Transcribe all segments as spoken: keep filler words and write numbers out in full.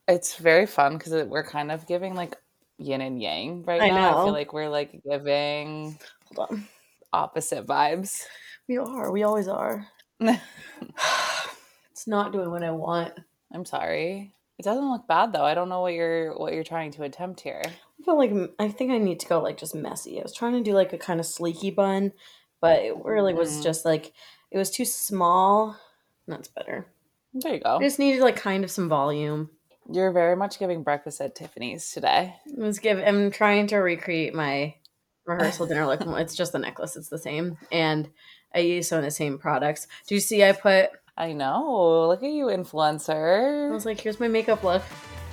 It's very fun because we're kind of giving like yin and yang right I now. I feel know. like we're like giving Hold on. opposite vibes. We are. We always are. It's not doing what I want. I'm sorry. It doesn't look bad though. I don't know what you're what you're trying to attempt here. I feel like I think I need to go like just messy. I was trying to do like a kind of sleeky bun, but it really was Mm, just like it was too small. That's better. there you I go. just needed like kind of some volume. You're very much giving breakfast at Tiffany's today. Let's give. I'm trying to recreate my rehearsal dinner look. It's just the necklace. It's the same, and I use some of the same products. Do you see? I put. I know. Look at you, I influencer. was like, here's my makeup look.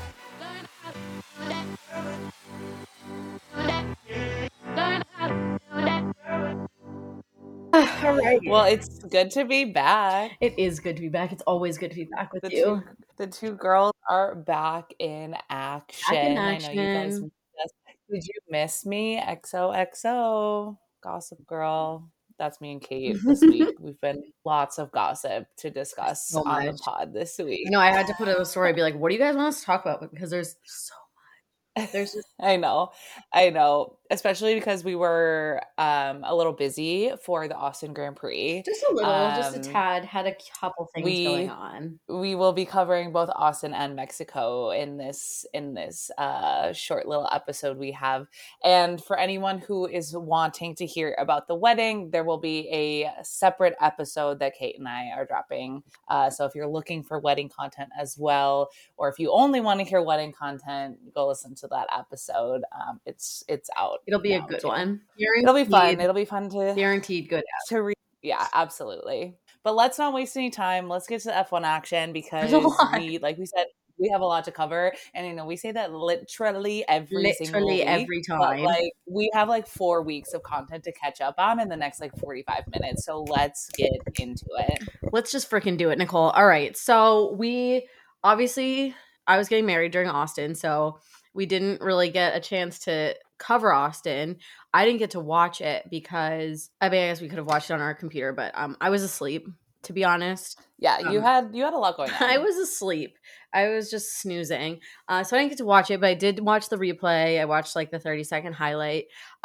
All right. Well, it's good to be back. It is good to be back. It's always good to be back with The you. two the two girls are back in action. Back in I know you guys action. missed us. Did you miss me? X O X O. Gossip Girl. That's me and Kate this week. We've been lots of gossip to discuss So on the much. pod this week. I know I had to put a story, be like, what do you guys want us to talk about? Because there's so much. There's just I know. I know. Especially because we were um, a little busy for the Austin Grand Prix. just a little, just a Um, tad, had a couple things going we on. we will be covering both Austin and Mexico in this in this uh, short little episode we have. And for anyone who is wanting to hear about the wedding, there will be a separate episode that Kate and I are dropping. Uh, so if you're looking for wedding content as well, or if you only want to hear wedding content, go listen to that episode. Um, it's it's out. It'll be a now, good too. one. It'll be fun. Guaranteed, It'll be fun to guaranteed good. to read. Yeah, absolutely. But let's not waste any time. Let's get to the F one action There's a because lot. we, like we said, we have a lot to cover. And, you know, we say that literally every single Literally week. every But, time. like, we have, like, four weeks of content to catch up on in the next, like, forty-five minutes. So let's get into it. Let's just freaking do it, Nicole. All right. So we obviously, I was getting married during Austin, so we didn't really get a chance to cover Austin. I didn't get to watch it because I mean, I guess we could have watched it on our computer, but um, I was asleep. To be honest, Yeah, you um, had you had a lot going on. I was asleep. I was just snoozing, uh, so I didn't get to watch it. But I did watch the replay. I watched like the thirty second highlight.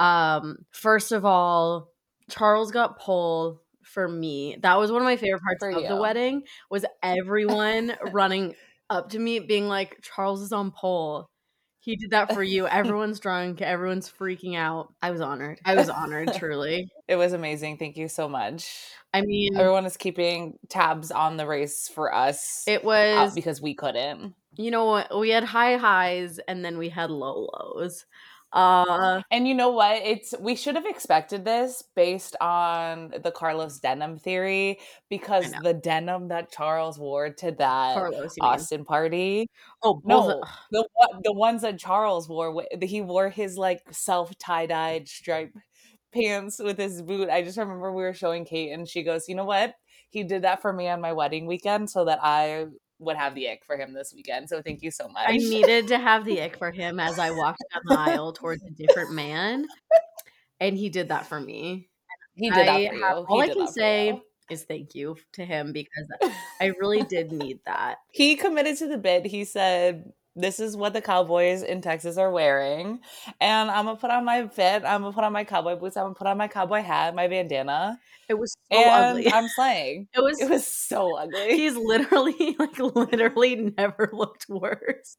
Um, first of all, Charles got pole for me. That was one of my favorite parts For of the you. wedding. Was everyone running up to me, being like, "Charles is on pole." He did that for you. Everyone's drunk. Everyone's freaking out. I was honored. I was honored, truly. It was amazing. Thank you so much. I mean, Everyone is keeping tabs on the race for us it uh, was, because we couldn't. you know what? We had high highs and then we had low lows. Uh, And you know what? It's we should have expected this based on the Carlos denim theory because know. the denim that Charles wore to that Carlos, you mean. Austin party. Oh, both. No, the one- the ones that Charles wore, wh- he wore his like self tie-dyed stripe pants with his boot. I just remember we were showing Kate and she goes, "You know what? He did that for me on my wedding weekend so that I would have the ick for him this weekend. So thank you so much." I needed to have the ick for him as I walked down the aisle towards a different man, and he did that for me. He did I that for you. have, all he I did can that say for you. is thank you to him because I really did need that. He committed to the bid. He said, "This is what the Cowboys in Texas are wearing. And I'm going to put on my fit. I'm going to put on my cowboy boots. I'm going to put on my cowboy hat, my bandana. It was so and ugly. I'm slaying." It was, it was so ugly. He's literally, like, literally never looked worse.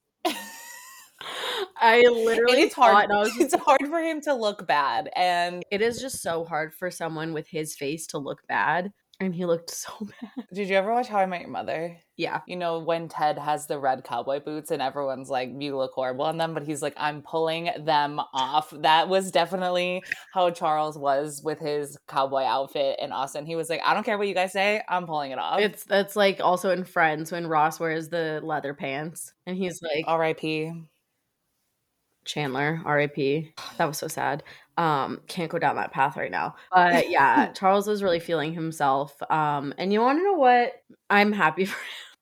I literally it's hard. I was it's hard for him to look bad. And it is just so hard for someone with his face to look bad. And he looked so bad. Did you ever watch How I Met Your Mother? Yeah. You know, when Ted has the red cowboy boots and everyone's like, "You look horrible in them," but he's like, "I'm pulling them off." That was definitely how Charles was with his cowboy outfit in Austin. He was like, "I don't care what you guys say, I'm pulling it off." It's that's like also in Friends when Ross wears the leather pants and he's like, R I P Chandler, R I P That was so sad. Um, can't go down that path right now. But yeah, Charles was really feeling himself. Um, and you want to know what? I'm happy for him.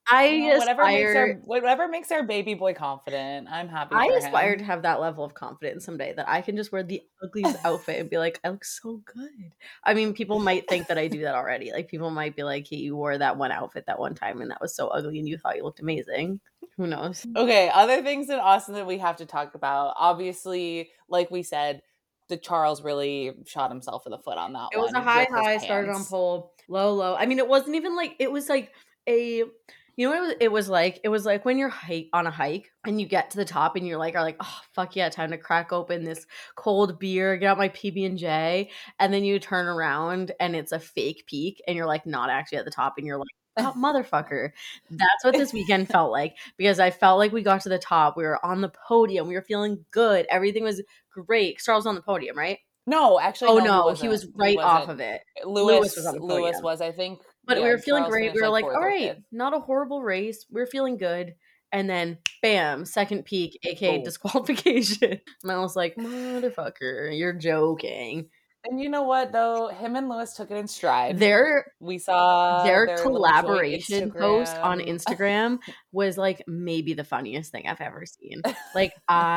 I You know, whatever makes our aspire whatever makes our baby boy confident, I'm happy I for aspire to him. have that level of confidence someday that I can just wear the ugliest outfit and be like, "I look so good." I mean, people might think that I do that already. Like, people might be like, "Hey, you wore that one outfit that one time, and that was so ugly, and you thought you looked amazing." Who knows? Okay, other things in Austin that we have to talk about. Obviously, like we said, the Charles really shot himself in the foot on that It was a one high, with his high, started on pants. pole, low, low. I mean, it wasn't even like it was like a you know what it was, it was like? It was like when you're hike on a hike and you get to the top and you're like are like, "Oh, fuck yeah, time to crack open this cold beer, get out my P B and J." And then you turn around and it's a fake peak and you're like not actually at the top and you're like, "Oh, motherfucker." That's what this weekend felt like because I felt like we got to the top. We were on the podium. We were feeling good. Everything was great. Charles was on the podium, right? No, actually, Oh, no, he no, he wasn't. was He right off wasn't. of it. Lewis was on Lewis the Lewis podium. was, I think. But we Yeah, were feeling Charles great. We finished were like like, fourth "All or right, fifth. not a horrible race. We're feeling good." And then bam, second peak, aka Boom. disqualification. And I was like, "Motherfucker, you're joking." And you know what though? Him and Lewis took it in stride. Their We saw their their little joint collaboration post on Instagram. Instagram was like maybe the funniest thing I've ever seen. Like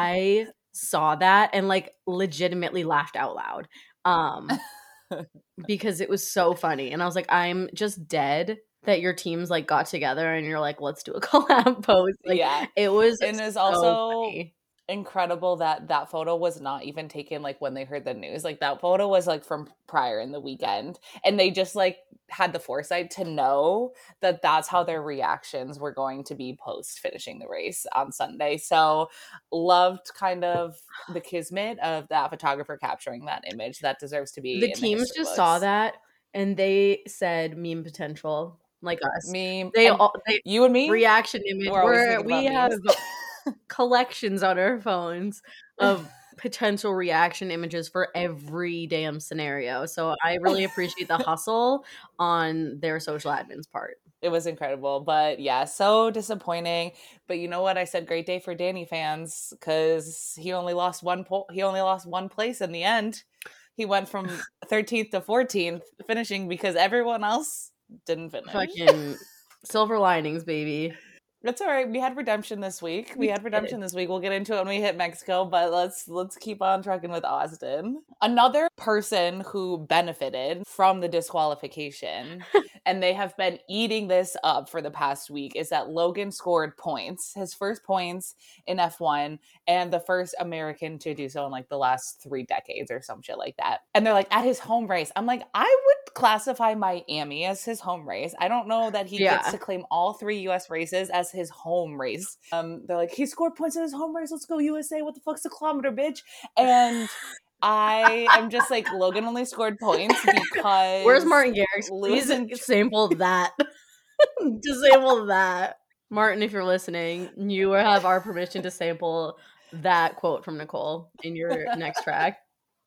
I saw that and like legitimately laughed out loud. Um because it was so funny. And I was like, I'm just dead that your teams like got together and you're like, let's do a collab post. Like Yeah. it was And it's so also funny. incredible that that photo was not even taken like when they heard the news. Like that photo was like from prior in the weekend, and they just like had the foresight to know that that's how their reactions were going to be post finishing the race on Sunday. So loved kind of the kismet of that photographer capturing that image. That deserves to The be in the teams history just saw books. that and they said meme potential like us. Me They and all they you and me, reaction image we're always where thinking we about have memes. collections on our phones of potential reaction images for every damn scenario. So I really appreciate the hustle on their social admin's part. It was incredible, but yeah, so disappointing. But you know what? I said great day for Danny fans because he only lost one po- he only lost one place in the end. He went from thirteenth to fourteenth, finishing because everyone else didn't finish. Fucking silver linings, baby. That's all right. We had redemption this week. We We had did. redemption this week. We'll get into it when we hit Mexico, but let's let's keep on trucking with Austin. Another person who benefited from the disqualification, and they have been eating this up for the past week, is that Logan scored points, his first points in F one, and the first American to do so in like the last three decades or some shit like that. And they're like, at his home race. I'm like, I would classify Miami as his home race. I don't know that he gets Yeah. to claim all three U S races as his home race. Um, they're like, he scored points in his home race. Let's go U S A. What the fuck's a kilometer, bitch? And I am just like, Logan only scored points because Where's Martin Garrix? Lewis Please and sample that. Disable that. Martin, if you're listening, you have our permission to sample that quote from Nicole in your next track.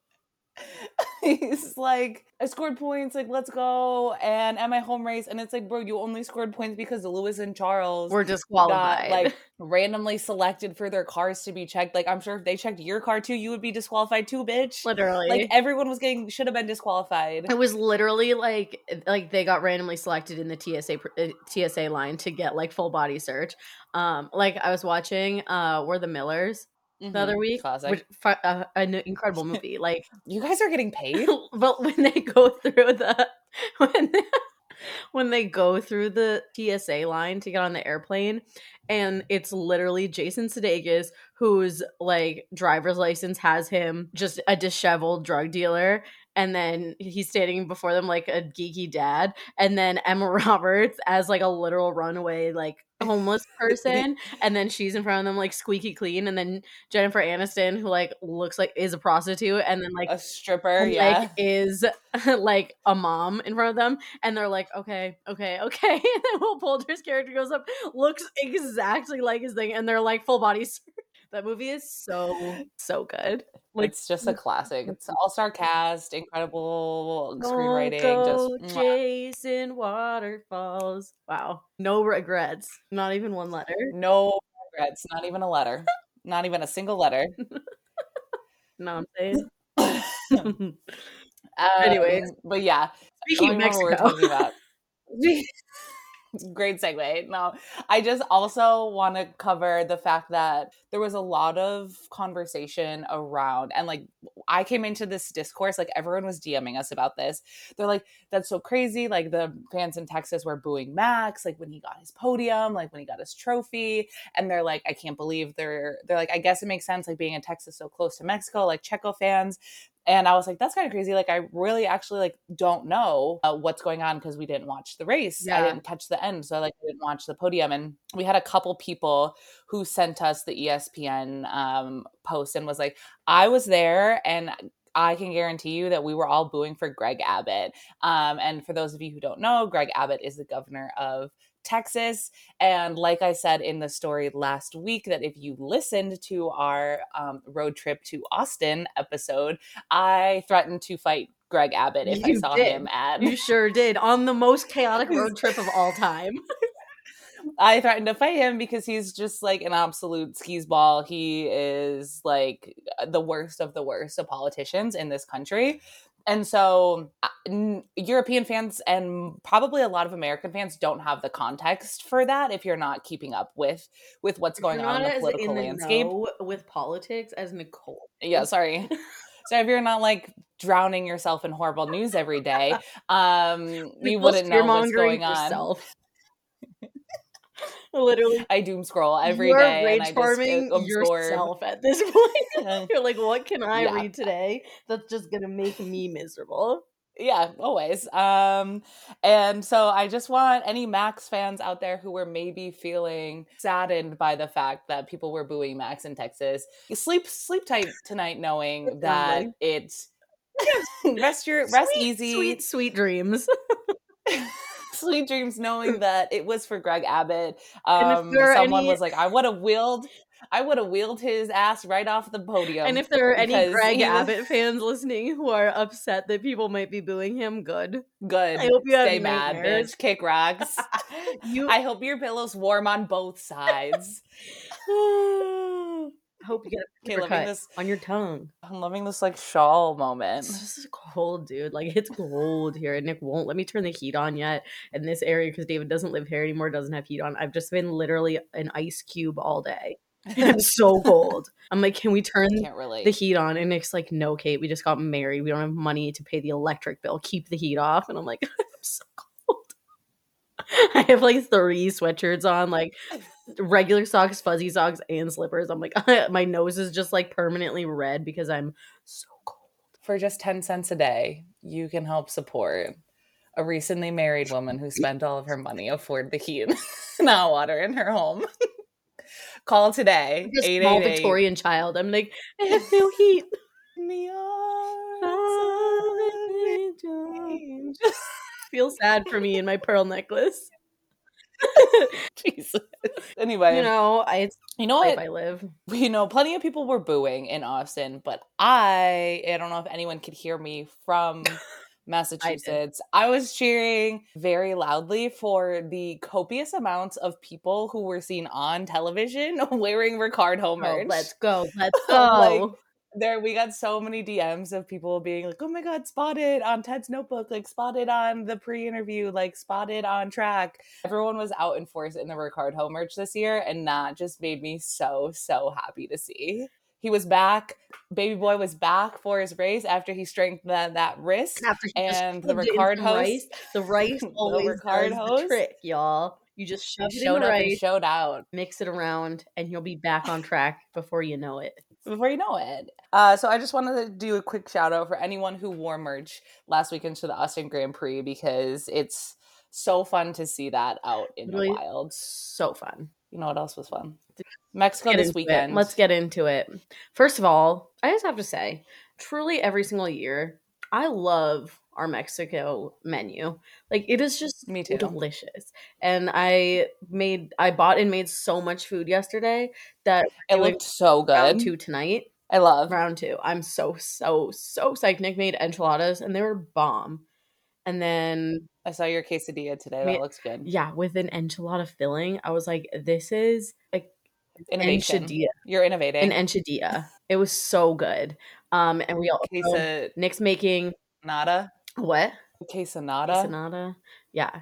he's like, I scored points, like, let's go. And at my home race, and it's like, bro, you only scored points because Lewis and Charles We're got disqualified. like randomly selected for their cars to be checked. Like, I'm sure if they checked your car too, you would be disqualified too, bitch. Literally. Like, everyone was getting, should have been disqualified. It was literally like like they got randomly selected in the T S A uh, T S A line to get like full body search. Um, like I was watching uh, We're the Millers the Mm-hmm. other week, Classic. which uh, an incredible movie. Like you guys are getting paid. But when they go through the when they, when they go through the T S A line to get on the airplane, and it's literally Jason Sudeikis, whose like driver's license has him just a disheveled drug dealer, and then he's standing before them like a geeky dad, and then Emma Roberts as like a literal runaway like homeless person, and then she's in front of them like squeaky clean, and then Jennifer Aniston, who like looks like is a prostitute, and then like a stripper, and, yeah, like is like a mom in front of them, and they're like, okay, okay, okay. And then Will Poulter's character goes up, looks exactly like his thing, and they're like full body. That movie is so so good. Like it's just a classic. It's all-star cast, incredible don't screenwriting, go just chasing waterfalls. Wow, no regrets, not even one letter. No regrets, not even a letter, not even a single letter. No, I'm saying. um, Anyways, but yeah, speaking of I don't remember what we were Mexico. talking about. Great segue. No, I just also want to cover the fact that there was a lot of conversation around, and like I came into this discourse, like everyone was DMing us about this. They're like, that's so crazy. Like the fans in Texas were booing Max, like when he got his podium, like when he got his trophy. And they're like, I can't believe they're, they're like, I guess it makes sense, like being in Texas so close to Mexico, like Checo fans. And I was like, that's kind of crazy. Like, I really actually like don't know uh, what's going on because we didn't watch the race. Yeah. I didn't catch the end. So like I didn't watch the podium. And we had a couple people who sent us the E S P N um, post and was like, I was there and I can guarantee you that we were all booing for Greg Abbott. Um, and for those of you who don't know, Greg Abbott is the governor of Texas. And like I said in the story last week, that if you listened to our um, road trip to Austin episode, I threatened to fight Greg Abbott if You I saw did. him at. You sure did. On the most chaotic road trip of all time. I threatened to fight him because he's just like an absolute skis ball. He is like the worst of the worst of politicians in this country. And so uh, European fans and probably a lot of American fans don't have the context for that if you're not keeping up with with what's going on in the political in the landscape. know with politics as Nicole. Yeah, sorry. So if you're not like drowning yourself in horrible news every day, um, you wouldn't know what's going on. Yourself. Literally, I doom scroll every you're day, rage and I farming just absorb. yourself at this point. You're like, what can I Yeah. read today that's just gonna make me miserable? Yeah, always. Um, and so I just want any Max fans out there who were maybe feeling saddened by the fact that people were booing Max in Texas, sleep sleep tight tonight, knowing that it's rest your rest sweet, easy, sweet, sweet dreams. Sweet dreams, knowing that it was for Greg Abbott. And Um, if there are someone any- was like, I would have wheeled, I would have wheeled his ass right off the podium. And if there are any because Greg he was- Abbott fans listening who are upset that people might be booing him, good. Good. I hope you have Stay mad, nightmares. bitch. Kick rocks. You- I hope your pillow's warm on both sides. I hope you get a Okay, paper loving cut this. on your tongue. I'm loving this like shawl moment. This is cold, dude. Like, it's cold here, and Nick won't let me turn the heat on yet in this area because David doesn't live here anymore, doesn't have heat on. I've just been literally an ice cube all day. I'm so cold. I'm like, can we turn Can't relate. the heat on? And Nick's like, no, Kate, we just got married. We don't have money to pay the electric bill. Keep the heat off. And I'm like, I'm so cold. I have like three sweatshirts on, like regular socks, fuzzy socks, and slippers. I'm like, my nose is just like permanently red because I'm so cold. For just ten cents a day, you can help support a recently married woman who spent all of her money afford the heat and hot water in her home. Call today. Just eight small eight eight. Victorian child. I'm like, I have no heat. In the arms of an angel. Feel sad for me and my pearl necklace. Jesus. Anyway, You know, I you know life what? I live. You know, plenty of people were booing in Austin, but I, I don't know if anyone could hear me from Massachusetts. I, I was cheering very loudly for the copious amounts of people who were seen on television wearing Ricard Home Oh, merch. let's go. Let's go. Like, there we got so many D Ms of people being like, oh my god, spotted on Ted's notebook, like spotted on the pre-interview, like spotted on track. Everyone was out in force in the Ricard Home merch this year, and that just made me so so happy to see. He was back. Baby boy was back for his race after he strengthened that, that wrist. After he just And the shoved it in Ricard some hose, rice, the rice always Ricard does hose. the trick, y'all. You just shove it in showed the up and rice, showed out. mix it around, and you'll be back on track before you know it. Before you know it. Uh, so I just wanted to do a quick shout out for anyone who wore merch last weekend to the Austin Grand Prix, because it's so fun to see that out in Really the wild. So fun. You know what else was fun? Mexico Get this into it. weekend. Let's get into it. First of all, I just have to say, truly every single year, I love our Mexico menu. Like, it is just Me too. delicious. And I made, I bought and made so much food yesterday that It looked so round good. two tonight. I love. Round two. I'm so, so, so psyched. Nick made enchiladas and they were bomb. And then, I saw your quesadilla today. Me- That looks good. yeah, with an enchilada filling, I was like, this is like Innovation. enchilada. You're innovating. An enchilada. It was so good. Um, and we also, Quesadilla. Nick's making, what? Quesanada. Quesadilla. Yeah.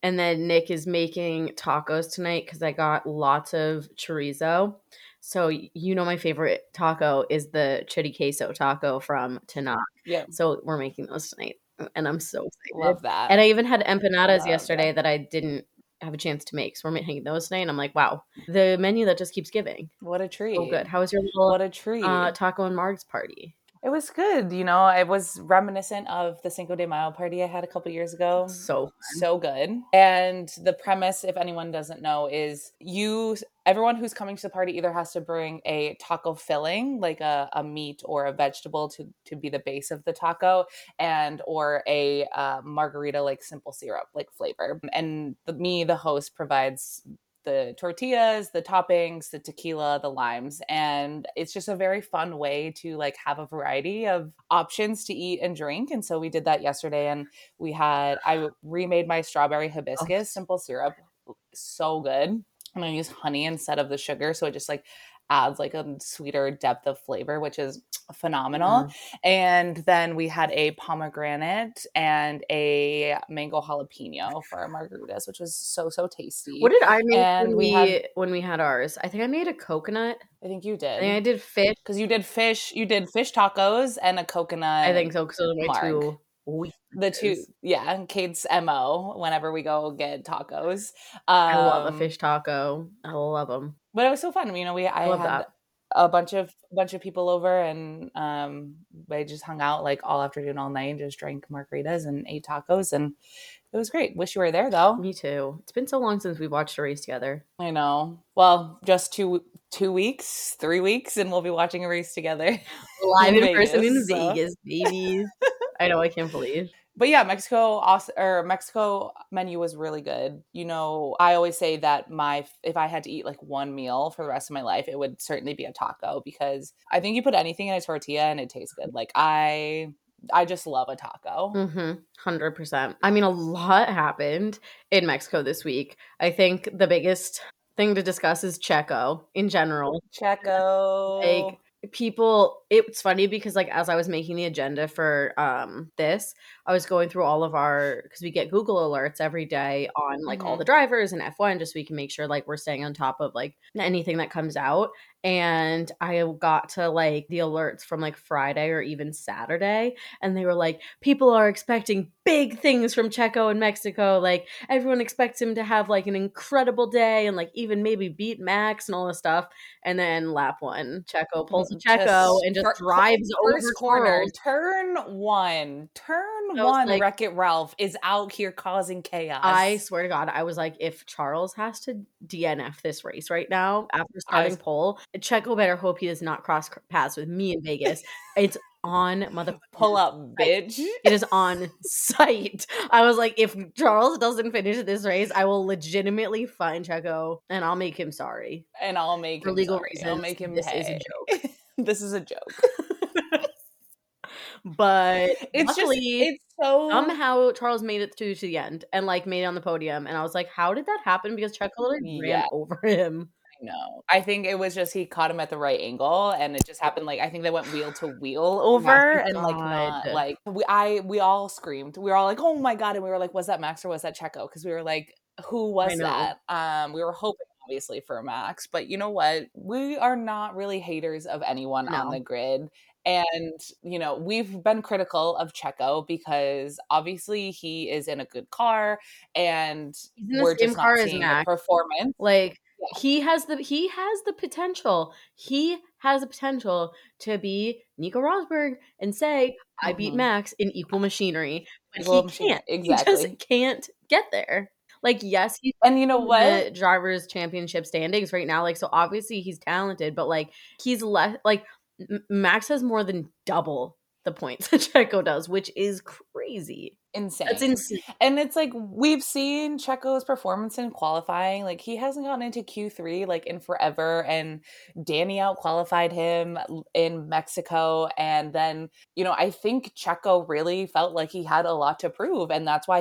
And then Nick is making tacos tonight because I got lots of chorizo. So you know my favorite taco is the chili queso taco from Tanac. Yeah. So we're making those tonight, and I'm so excited. Love that. And I even had empanadas Love yesterday that. that I didn't have a chance to make. So we're making those tonight, and I'm like, wow, the menu that just keeps giving. What a treat. So good. How was your little What a treat. uh, taco and Marg's party? It was good. You know, it was reminiscent of the Cinco de Mayo party I had a couple years ago. So fun. So good. And the premise, if anyone doesn't know, is you, everyone who's coming to the party either has to bring a taco filling, like a, a meat or a vegetable to, to be the base of the taco, and or a uh, margarita, like simple syrup, like flavor. And the, me, the host, provides the tortillas, the toppings, the tequila, the limes. And it's just a very fun way to like have a variety of options to eat and drink. And so we did that yesterday, and we had, I remade my strawberry hibiscus oh. simple syrup. So good. And I use honey instead of the sugar. So it just like adds like a sweeter depth of flavor, which is phenomenal. Mm. And then we had a pomegranate and a mango jalapeno for our margaritas, which was so, so tasty. What did I make and when we, we had, when we had ours? I think I made a coconut. I think you did. I think I did fish. Because you did fish. You did fish tacos and a coconut. I think so, because those are my marg. two The two, yeah, Kate's M O whenever we go get tacos. Um, I love a fish taco. I love them. But it was so fun. You know, we I, I love had that. a bunch of a bunch of people over, and um, they just hung out like all afternoon, all night, and just drank margaritas and ate tacos, and it was great. Wish you were there though. Me too. It's been so long since we watched a race together. I know. Well, just two two weeks, three weeks, and we'll be watching a race together live in, in Vegas, person in so. Vegas, baby. I know. I can't believe. But yeah, Mexico or Mexico menu was really good. You know, I always say that my if I had to eat like one meal for the rest of my life, it would certainly be a taco, because I think you put anything in a tortilla and it tastes good. Like I I just love a taco. Mm-hmm. one hundred percent. I mean, a lot happened in Mexico this week. I think the biggest thing to discuss is Checo in general. Checo. Like, people, it's funny because like as I was making the agenda for um this, I was going through all of our, because we get Google alerts every day on like mm-hmm. all the drivers and F one, just so we can make sure like we're staying on top of like anything that comes out. And I got to like the alerts from like Friday or even Saturday, and they were like, people are expecting big things from Checo in Mexico. Like everyone expects him to have like an incredible day and like even maybe beat Max and all this stuff. And then lap one, Checo pulls a Checo just, and just for, drives first over corner, Charles. turn one, turn one. Like, Wreck-It Ralph is out here causing chaos. I swear to God, I was like, if Charles has to D N F this race right now after starting I, pole, Checo better hope he does not cross paths with me in Vegas. It's on mother pull up, bitch. It is on site. I was like, if Charles doesn't finish this race, I will legitimately find Checo and I'll make him sorry. And I'll make for him legal sorry. reasons. I'll make him this pay. is a joke. This is a joke. But it's luckily, just it's so somehow Charles made it to, to the end and like made it on the podium, and I was like, how did that happen? Because Checo literally yeah. ran over him. No, I think it was just he caught him at the right angle, and it just happened. Like I think they went wheel to wheel over, oh and like not like we I we all screamed. We were all like, "Oh my God!" And we were like, "Was that Max or was that Checo?" Because we were like, "Who was that?" Um, we were hoping obviously for Max, but you know what? We are not really haters of anyone no. on the grid. And, you know, we've been critical of Checo because obviously he is in a good car, and we're just not seeing the performance. Like yeah. he has the he has the potential. He has the potential to be Nico Rosberg and say, I mm-hmm. beat Max in equal machinery. But equal he machinery. can't. Exactly. He just can't get there. Like, yes, he's and you know what? The drivers' championship standings right now. Like, so obviously he's talented, but like he's less like Max has more than double the points that Checo does, which is crazy. Insane. That's insane. And it's like we've seen Checo's performance in qualifying. Like he hasn't gotten into Q three like in forever, and Danny out qualified him in Mexico. And then, you know, I think Checo really felt like he had a lot to prove, and that's why he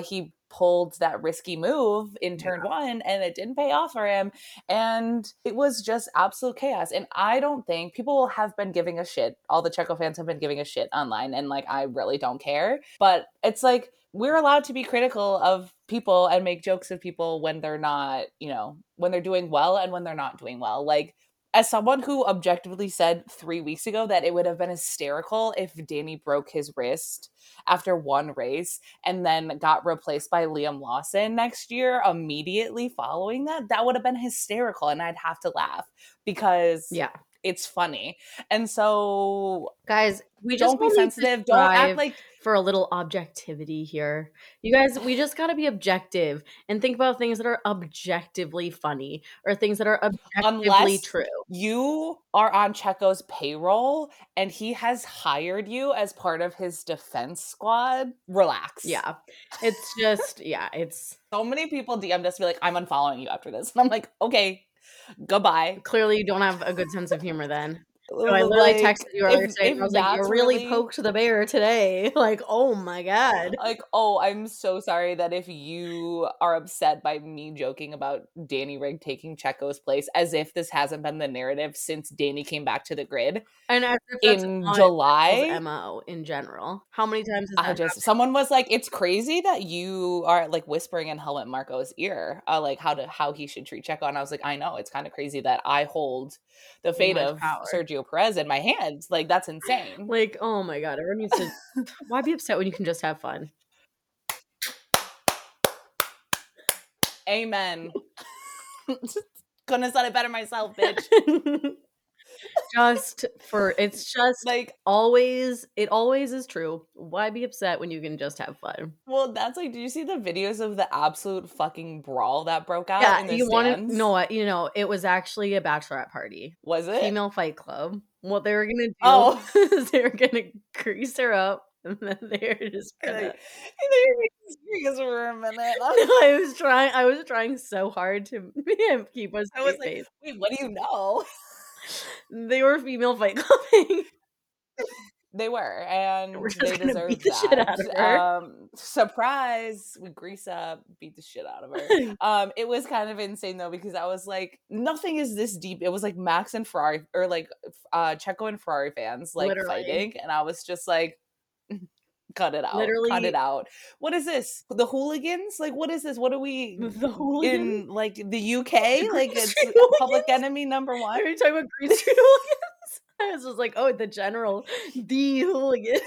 pulled that risky move in turn Yeah. one and it didn't pay off for him. And it was just absolute chaos. And I don't think people have been giving a shit. All the Checo fans have been giving a shit online. And like, I really don't care. But it's like, we're allowed to be critical of people and make jokes of people when they're not, you know, when they're doing well and when they're not doing well. Like, as someone who objectively said three weeks ago that it would have been hysterical if Danny broke his wrist after one race and then got replaced by Liam Lawson next year immediately following that, that would have been hysterical and I'd have to laugh because Yeah. it's funny. And so, guys, we just don't be sensitive. Don't act like for a little objectivity here. You guys, we just got to be objective and think about things that are objectively funny or things that are objectively unless true. You are on Checo's payroll and he has hired you as part of his defense squad. Relax. Yeah. It's just, yeah, it's so many people D M'd us to be like, I'm unfollowing you after this. And I'm like, okay, goodbye. Clearly you don't have a good sense of humor then. So I literally like, texted you earlier today and I was like, you really, really poked the bear today. Like, oh my God. Like, oh, I'm so sorry that if you are upset by me joking about Danny Rick taking Checo's place, as if this hasn't been the narrative since Danny came back to the grid. And in July. M O in general. How many times has that I just happened? Someone was like, it's crazy that you are like whispering in Helmut Marko's ear, uh, like how to how he should treat Checo. And I was like, I know, it's kind of crazy that I hold the fate of power. Sergio Perez in my hands. Like, that's insane. Like, oh my God, everyone needs to why be upset when you can just have fun? Amen. Couldn't have said it better myself, bitch. Just for it's just like always it always is true. Why be upset when you can just have fun? Well, that's like, did you see the videos of the absolute fucking brawl that broke out? Yeah, in the you want to know what? You know, it was actually a bachelorette party. Was it? Female Fight Club. What they were gonna do oh. is they were gonna grease her up. And then they were just gonna. They were serious for a minute. No, I was trying. I was trying so hard to keep us. I was like, face. Wait, what do you know? They were female fight clubbing. They were, and we're they deserved beat the that. Shit out of her. Um, surprise! We grease up, beat the shit out of her. um, it was kind of insane though because I was like, nothing is this deep. It was like Max and Ferrari, or like uh, Checo and Ferrari fans like Literally. fighting, and I was just like. Cut it out. Literally, cut it out. What is this? The hooligans? Like, what is this? What are we the hooligans? in like the U K? Like, it's Public Enemy number one. Are you talking about Green Street hooligans? I was just like, oh, the general, the hooligans.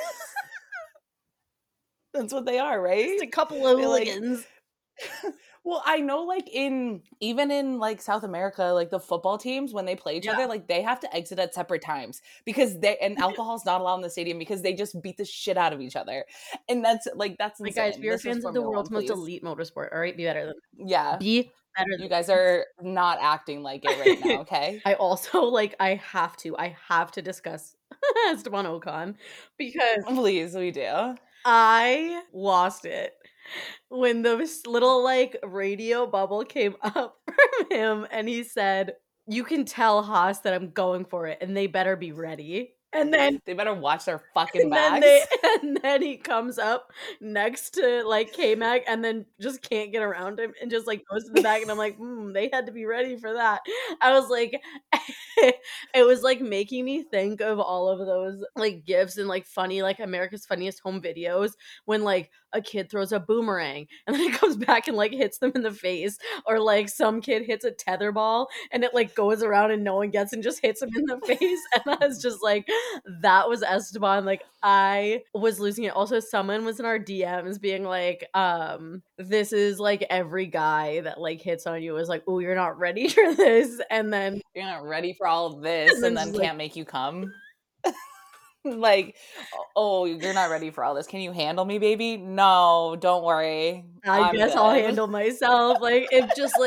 That's what they are, right? Just a couple of They're hooligans. Like, well, I know, like in even in like South America, like the football teams when they play each yeah. other, like they have to exit at separate times because they and alcohol's not allowed in the stadium because they just beat the shit out of each other, and that's like that's insane. Like guys, we are fans of the world's most elite motorsport. All right, be better than yeah, be better. Than you guys are not acting like it right now. Okay. I also like I have to I have to discuss Esteban Ocon because please we do. I lost it. When this little like radio bubble came up from him and he said, you can tell Haas that I'm going for it and they better be ready. And then they better watch their fucking and backs. Then they, and then he comes up next to like K-Mag and then just can't get around him and just like goes to the back. And I'm like, hmm, they had to be ready for that. I was like, it was like making me think of all of those like gifs and like funny, like America's Funniest Home Videos when like a kid throws a boomerang and then it comes back and like hits them in the face, or like some kid hits a tetherball and it like goes around and no one gets and just hits him in the face. And I was just like, that was Esteban. Like I was losing it. Also, someone was in our D Ms being like, um, this is like every guy that like hits on you is like, oh, you're not ready for this. And then you're not ready for all of this and then, and then can't like, make you come. Like, oh, you're not ready for all this. Can you handle me, baby? No, don't worry. I I'm guess good. I'll handle myself. Like, it just like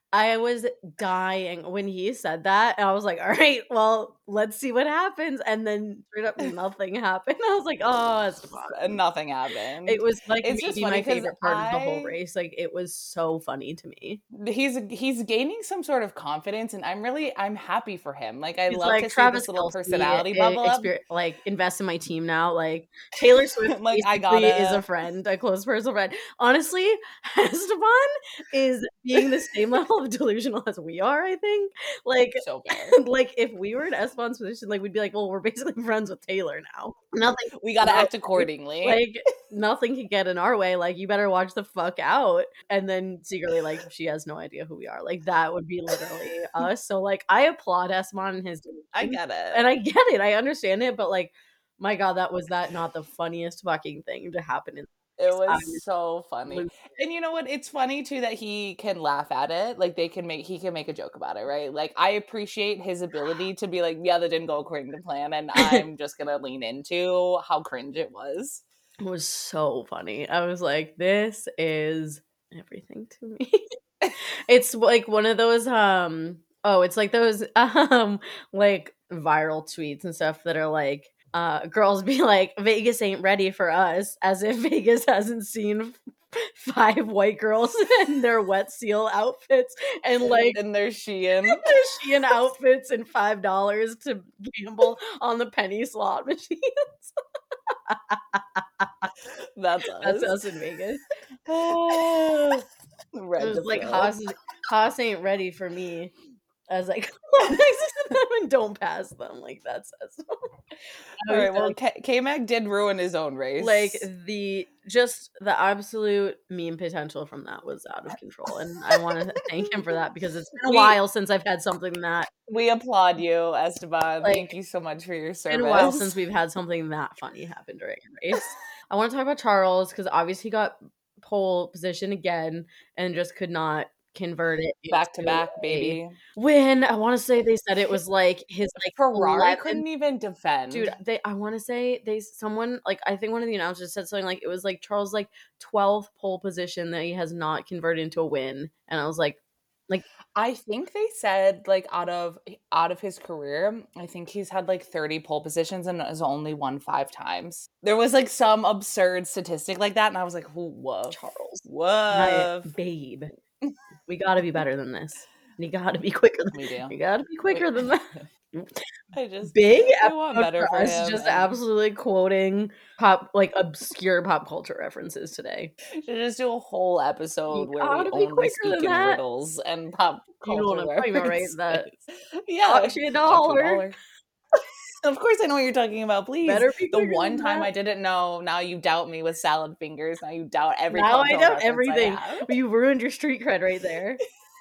I was dying when he said that, and I was like, "All right, well, let's see what happens." And then straight up nothing happened. I was like, "Oh, Esteban." Nothing happened. It was like It's just maybe funny my because favorite part of the whole I race. Like it was so funny to me. he's he's gaining some sort of confidence, and I'm really I'm happy for him. Like I He's love like to see Travis this little Kelce, personality bubble up. exper- like invest in my team now. Like Taylor Swift Like I basically is a gotta friend, a close personal friend. Honestly, Esteban is being the same level of delusional as we are. I think. Like, so fair. like if we were in Esteban's position, like we'd be like, well, we're basically friends with Taylor now. Nothing. We gotta act accordingly. Like nothing can get in our way. Like you better watch the fuck out. And then secretly, like she has no idea who we are. Like that would be literally us. So like I applaud Esteban and his delusion. I get it. And I get it. I understand it. But like, my God, that was that not the funniest fucking thing to happen in It I was so funny. was- And you know what? It's funny too that he can laugh at it. Like they can make he can make a joke about it, right? Like I appreciate his ability to be like, yeah, that didn't go according to plan, and I'm just gonna lean into how cringe it was. It was so funny. I was like, this is everything to me. It's like one of those um oh, it's like those um like viral tweets and stuff that are like uh girls be like, Vegas ain't ready for us, as if Vegas hasn't seen five white girls in their wet seal outfits and like And there's Shein. their Shein outfits and five dollars to gamble on the penny slot machines. That's us. That's us in Vegas. Red It was to like pill. Haas, is- Haas ain't ready for me. I was like, next to them and don't pass them. Like that's us. All right. Well, K- K-Mag did ruin his own race. Like the just the absolute meme potential from that was out of control, and I want to thank him for that because it's been a We- while since I've had something that we applaud you, Esteban. Like, Thank you so much for your service. been a while since we've had something that funny happen during a race. I want to talk about Charles because obviously he got pole position again and just could not convert it back to into back, a baby. win. I want to say they said it was like his like Ferrari eleventh couldn't even defend. Dude, they I want to say they someone like I think one of the announcers said something like it was like Charles like twelfth pole position that he has not converted into a win, and I was like, like I think they said like out of out of his career, I think he's had like thirty pole positions and has only won five times. There was like some absurd statistic like that, and I was like, whoa, Charles, whoa, babe, we got to be better than this. You got to be quicker. Than, we do. You got to be quicker we, than that. I just Big I want better for us, him. just and absolutely quoting pop like obscure pop culture references today. Should just do a whole episode You where we gotta be only quicker speak than in that. riddles and pop You culture know what I'm talking about, right? references. That yeah, Talk you a dollar. Of course, I know what you're talking about. Please, Better be the quicker one than time that. I didn't know. Now you doubt me with salad fingers. Now you doubt every. Now I cultural know reference I everything. have. You ruined your street cred right there.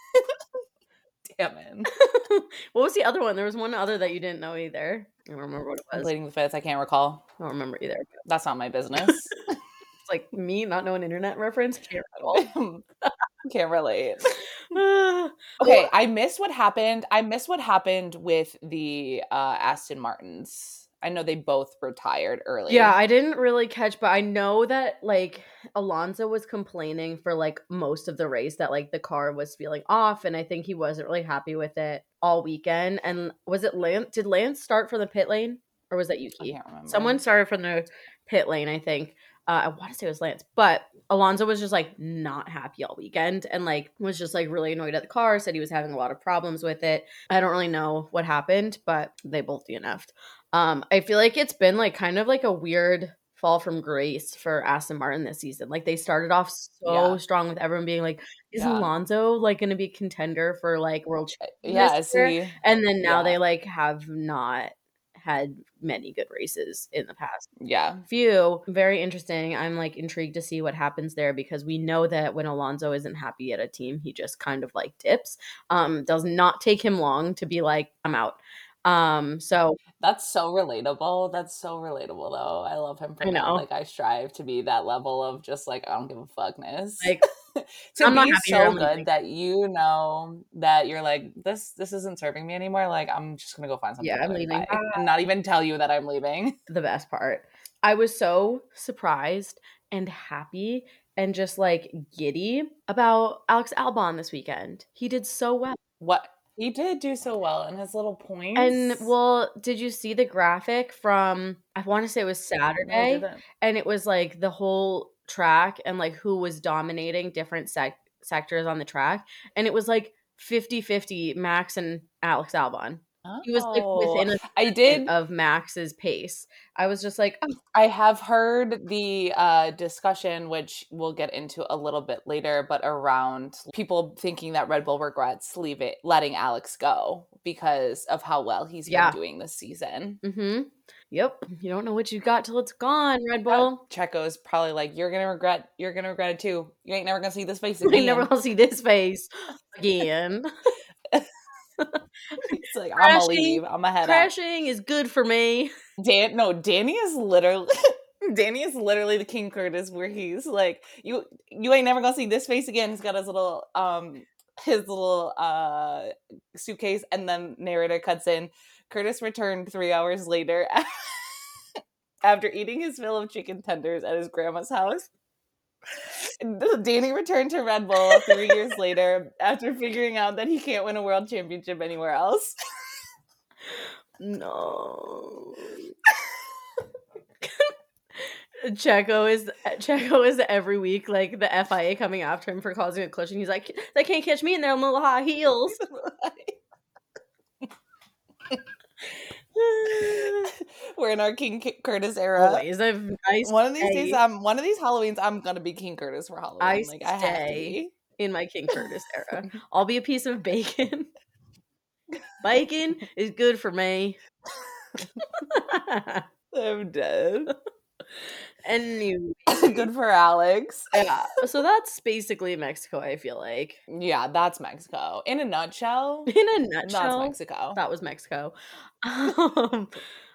Damn it. What was the other one? There was one other that you didn't know either. I don't remember what it I'm was. pleading the fifth. I can't recall. I don't remember either. That's not my business. It's like me not knowing internet reference. Can't at all. Can't relate. Uh, Okay, well, I missed what happened. I missed what happened with the uh, Aston Martins. I know they both retired early. yeah, I didn't really catch, but I know that like Alonso was complaining for like most of the race that like the car was feeling off, and I think he wasn't really happy with it all weekend. And was it Lance? Did Lance start from the pit lane, or was that I Yuki? can't remember. Someone started from the pit lane, I think. Uh, I want to say it was Lance, but Alonso was just like not happy all weekend and like was just like really annoyed at the car, said he was having a lot of problems with it. I don't really know what happened, but they both D N F'd. Um, I feel like it's been like kind of like a weird fall from grace for Aston Martin this season. Like they started off so Yeah. strong with everyone being like, is Yeah. Alonso like going to be a contender for like world championship Yeah, this year? see. And then now Yeah. they like have not had many good races in the past Yeah. few. Very interesting. I'm like intrigued to see what happens there because we know that when Alonso isn't happy at a team, he just kind of like dips. Um, does not take him long to be like, I'm out. Um, so That's so relatable. That's so relatable though. I love him for I that. know. Like I strive to be that level of just like I don't give a fuckness. Like to I'm not be happy here, so I'm good leaving. that you know that you're like this this isn't serving me anymore. Like I'm just gonna go find something. Yeah, I'm new. leaving. Bye. And not even tell you that I'm leaving. The best part. I was so surprised and happy and just like giddy about Alex Albon this weekend. He did so well. What he did do so well in his little points. And well, did you see the graphic from, I want to say it was No, I Saturday, didn't. and it was like the whole track and like who was dominating different sec- sectors on the track, and it was like fifty-fifty Max and Alex Albon. He was like Oh, within a I second did. of Max's pace. I was just like, oh, I have heard the uh, discussion, which we'll get into a little bit later, but around people thinking that Red Bull regrets leave it, letting Alex go because of how well he's Yeah. been doing this season. mm-hmm. Yep. You don't know what you got till it's gone, Red Yeah, Bull. Checo's probably like, you're gonna regret, you're gonna regret it too. You ain't never gonna see this face You again. ain't never gonna see this face again. It's like, I'm gonna leave. I'm gonna head out. Crashing is good for me. Dan, no, Danny is literally, Danny is literally the King Curtis, where he's like, you, you ain't never gonna see this face again. He's got his little, um, his little uh suitcase, and then narrator cuts in. Curtis returned three hours later after eating his fill of chicken tenders at his grandma's house. Danny returned to Red Bull three years later after figuring out that he can't win a world championship anywhere else. No. Checo is Checo is every week like the F I A coming after him for causing a collision. He's like, they can't catch me in their little high heels. We're in our King Curtis era. Always, I've, I one of these stay, days, I'm one of these Halloweens. I'm gonna be King Curtis for Halloween. I like stay I have to be in my King Curtis era. I'll be a piece of bacon. Bacon is good for me. I'm dead. Anyway, good for Alex. Yeah, so that's basically Mexico, I feel like. Yeah, that's Mexico. In a nutshell. In a nutshell. That's Mexico. That was Mexico. Um,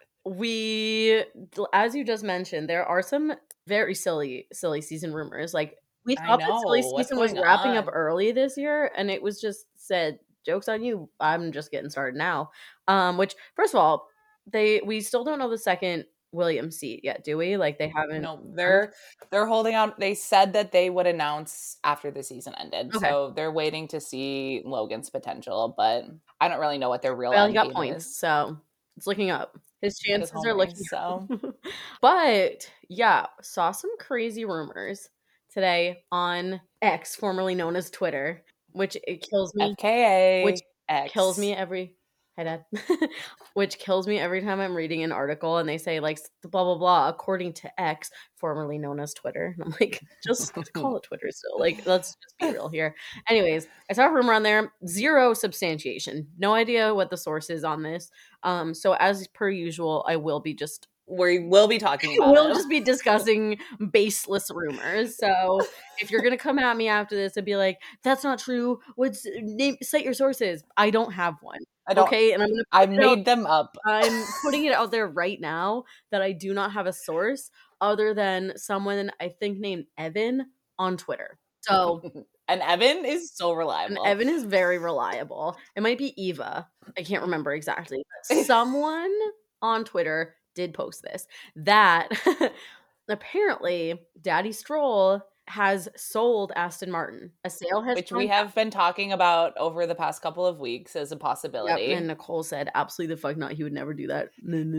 we, as you just mentioned, there are some very silly, silly season rumors. Like, we thought that silly season was wrapping up early this year, and it was just said, joke's on you, I'm just getting started now. Um, which, first of all, they we still don't know the second Williams seat yet, do we? Like, they haven't. No, they're they're holding out. They said that they would announce after the season ended, okay. So they're waiting to see Logan's potential. But I don't really know what their real. Well, he got points, is. So it's looking up. His chances His are looking so. up. But yeah, saw some crazy rumors today on X, formerly known as Twitter, which it kills me. F K A which X. kills me every. Hi, Dad. Which kills me every time I'm reading an article and they say, like, blah, blah, blah, according to X, formerly known as Twitter. And I'm like, just call it Twitter still. Like, let's just be real here. Anyways, I saw a rumor on there. Zero substantiation. No idea what the source is on this. Um, so as per usual, I will be just we will be talking about we'll it. just be discussing baseless rumors. So if you're gonna come at me after this and be like, that's not true, what's name cite your sources, I don't have one. I don't, okay, and I'm gonna I made out, them up. I'm putting it out there right now that I do not have a source other than someone I think named Evan on Twitter. So and Evan is so reliable. And Evan is very reliable. It might be Eva. I can't remember exactly. But someone on Twitter did post this, that apparently Daddy Stroll has sold Aston Martin. A sale has Which we have out. been talking about over the past couple of weeks as a possibility. Yep, and Nicole said, absolutely the fuck not. He would never do that.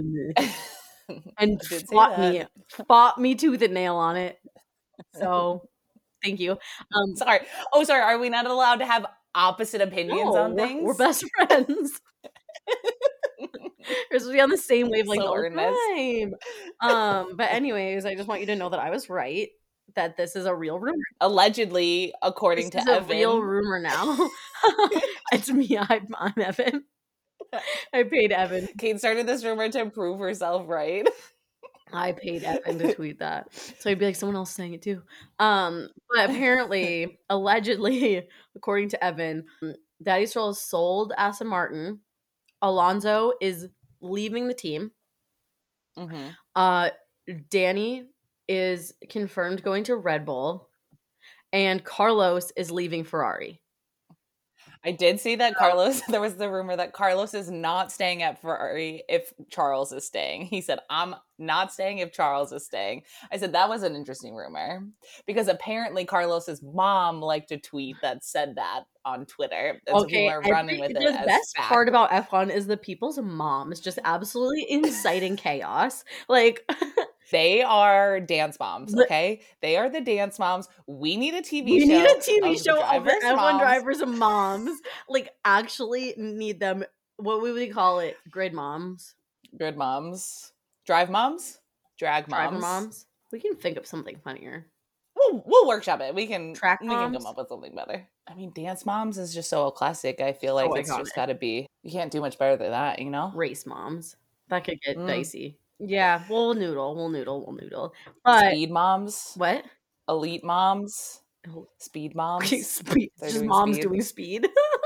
And fought me, fought me tooth and nail on it. So thank you. Um, sorry. Oh, sorry. Are we not allowed to have opposite opinions no, on things? We're, we're best friends. We're supposed to be on the same wavelength all the time. Um, but anyways, I just want you to know that I was right. That this is a real rumor. Allegedly, according this to is Evan. a real rumor now. It's me. I'm, I'm Evan. I paid Evan. Kate started this rumor to prove herself right. I paid Evan to tweet that. So he'd be like, someone else saying it too. Um, but apparently, allegedly, according to Evan, Daddy Stroll sold Aston Martin. Alonso is leaving the team. Mm-hmm. Uh, Danny is confirmed going to Red Bull. And Carlos is leaving Ferrari. I did see that Carlos, there was the rumor that Carlos is not staying at Ferrari if Charles is staying. He said, I'm not staying if Charles is staying. I said, that was an interesting rumor because apparently Carlos's mom liked a tweet that said that on Twitter. And so people Okay, are running every with it the as best fact. part about F one is the people's moms just absolutely inciting chaos. Like They are dance moms, the- okay? They are the dance moms. We need a T V we show. need a T V of the show of the drivers' F one moms. drivers' moms. Like actually need them. What would we call it? Grid moms, Good moms. Drive moms? Drag driver moms. moms. We can think of something funnier. We'll, we'll workshop it. We can Track we can moms? come up with something better. I mean, dance moms is just so classic. I feel like So it's iconic. just got to be. You can't do much better than that, you know. Race moms. That could get Mm. dicey. Yeah, we'll noodle, we'll noodle, we'll noodle. But Speed moms, what? elite moms, Oh, speed moms. okay, speed. They're Just doing moms speed. doing speed.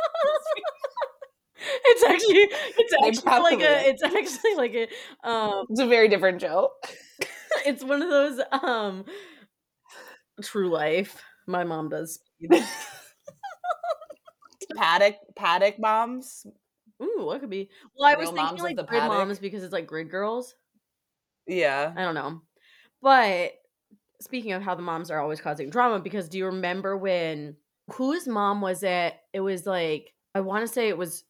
It's actually, it's They actually probably like a, are. it's actually like a, um, It's a very different joke. it's one of those, um, true life. My mom does speed. Paddock, paddock moms. Ooh, what could be? Well, I was Real thinking moms of like the grid paddock. moms because it's like grid girls. Yeah. I don't know. But speaking of how the moms are always causing drama, because do you remember when, whose mom was it? It was like, I want to say it was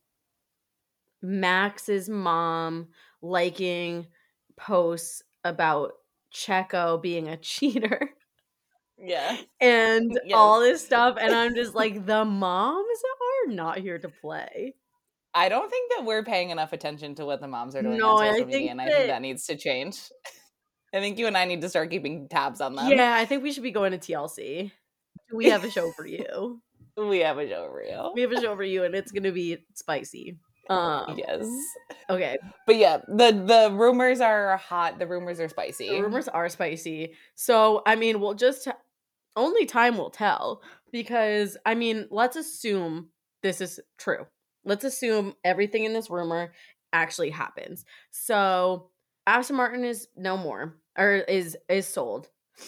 Max's mom liking posts about Checo being a cheater Yeah. and Yes. all this stuff. And I'm just like, the moms are not here to play. I don't think that we're paying enough attention to what the moms are doing No, on I social think media, and I that- think that needs to change. I think you and I need to start keeping tabs on them. Yeah, I think we should be going to T L C. We have a show for you. We have a show reel. We have a show for you, and it's gonna be spicy. Um, Yes. Okay. But yeah, the the rumors are hot. The rumors are spicy. The rumors are spicy. So, I mean, we'll just only time will tell because I mean, let's assume this is true. Let's assume everything in this rumor actually happens. So, Aston Martin is no more or is is sold.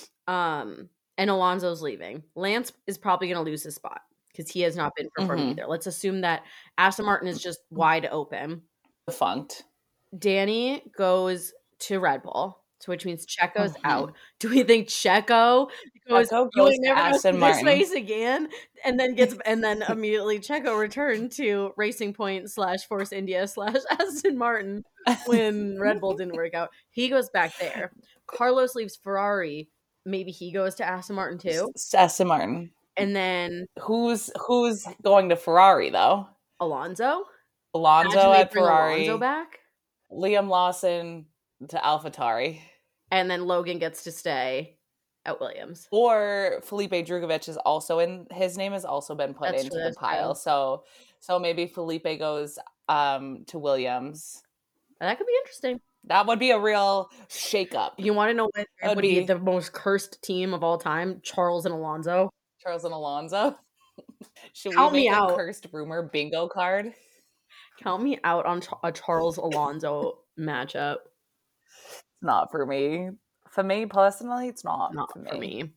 Um and Alonso's leaving. Lance is probably going to lose his spot because he has not been performing Mhm. either. Let's assume that Aston Martin is just wide open. Defunct. Danny goes to Red Bull, so which means Checo's Mhm. out. Do we think Checo goes, Checo you goes ain't to never gonna Aston see this Martin. face again, and then gets and then immediately Checo returned to Racing Point slash Force India slash Aston Martin when Red Bull didn't work out. He goes back there. Carlos leaves Ferrari. Maybe he goes to Aston Martin too, It's Aston Martin. and then Who's who's going to Ferrari though? Alonso. Alonso Imagine they at bring Ferrari. Alonso back, Liam Lawson to AlphaTauri. and then Logan gets to stay at Williams. Or Felipe Drugovich is also in. His name has also been put That's into true, the that's pile. true. So so maybe Felipe goes um to Williams. That could be interesting. That would be a real shakeup. You want to know what That would would be be- the most cursed team of all time? Charles and Alonso. Charles and Alonso. Should Count we me make a out. cursed rumor bingo card? Count me out on Cha- a Charles Alonso matchup. It's not for me. For me personally, it's not, Not for me. for me.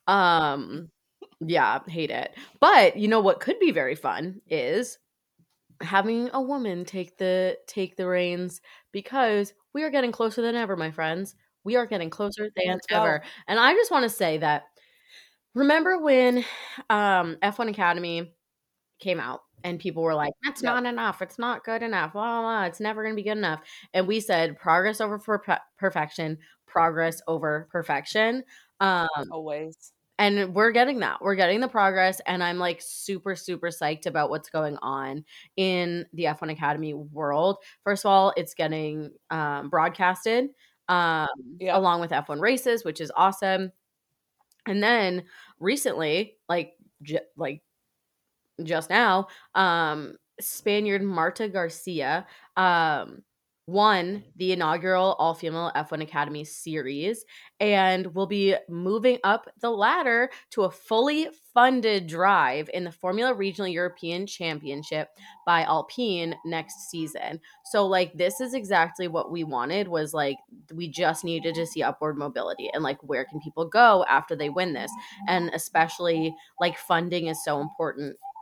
Um, yeah, hate it. But you know what could be very fun is having a woman take the take the reins because we are getting closer than ever, my friends. We are getting closer than Let's go. ever. And I just want to say that remember when um F one Academy came out and people were like, that's Yep. not enough. It's not good enough. Blah, blah, blah. It's never going to be good enough. And we said progress over per- perfection, progress over perfection. Um, Always. and we're getting that. We're getting the progress. And I'm like super, super psyched about what's going on in the F one Academy world. First of all, it's getting um, broadcasted um, Yep. along with F one races, which is awesome. And then recently, like, j- like just now, um, Spaniard Marta Garcia um, won the inaugural all-female F one Academy series and will be moving up the ladder to a fully funded drive in the Formula Regional European Championship by Alpine next season. So like this is exactly what we wanted, was like we just needed to see upward mobility and like where can people go after they win this, and especially like funding is so important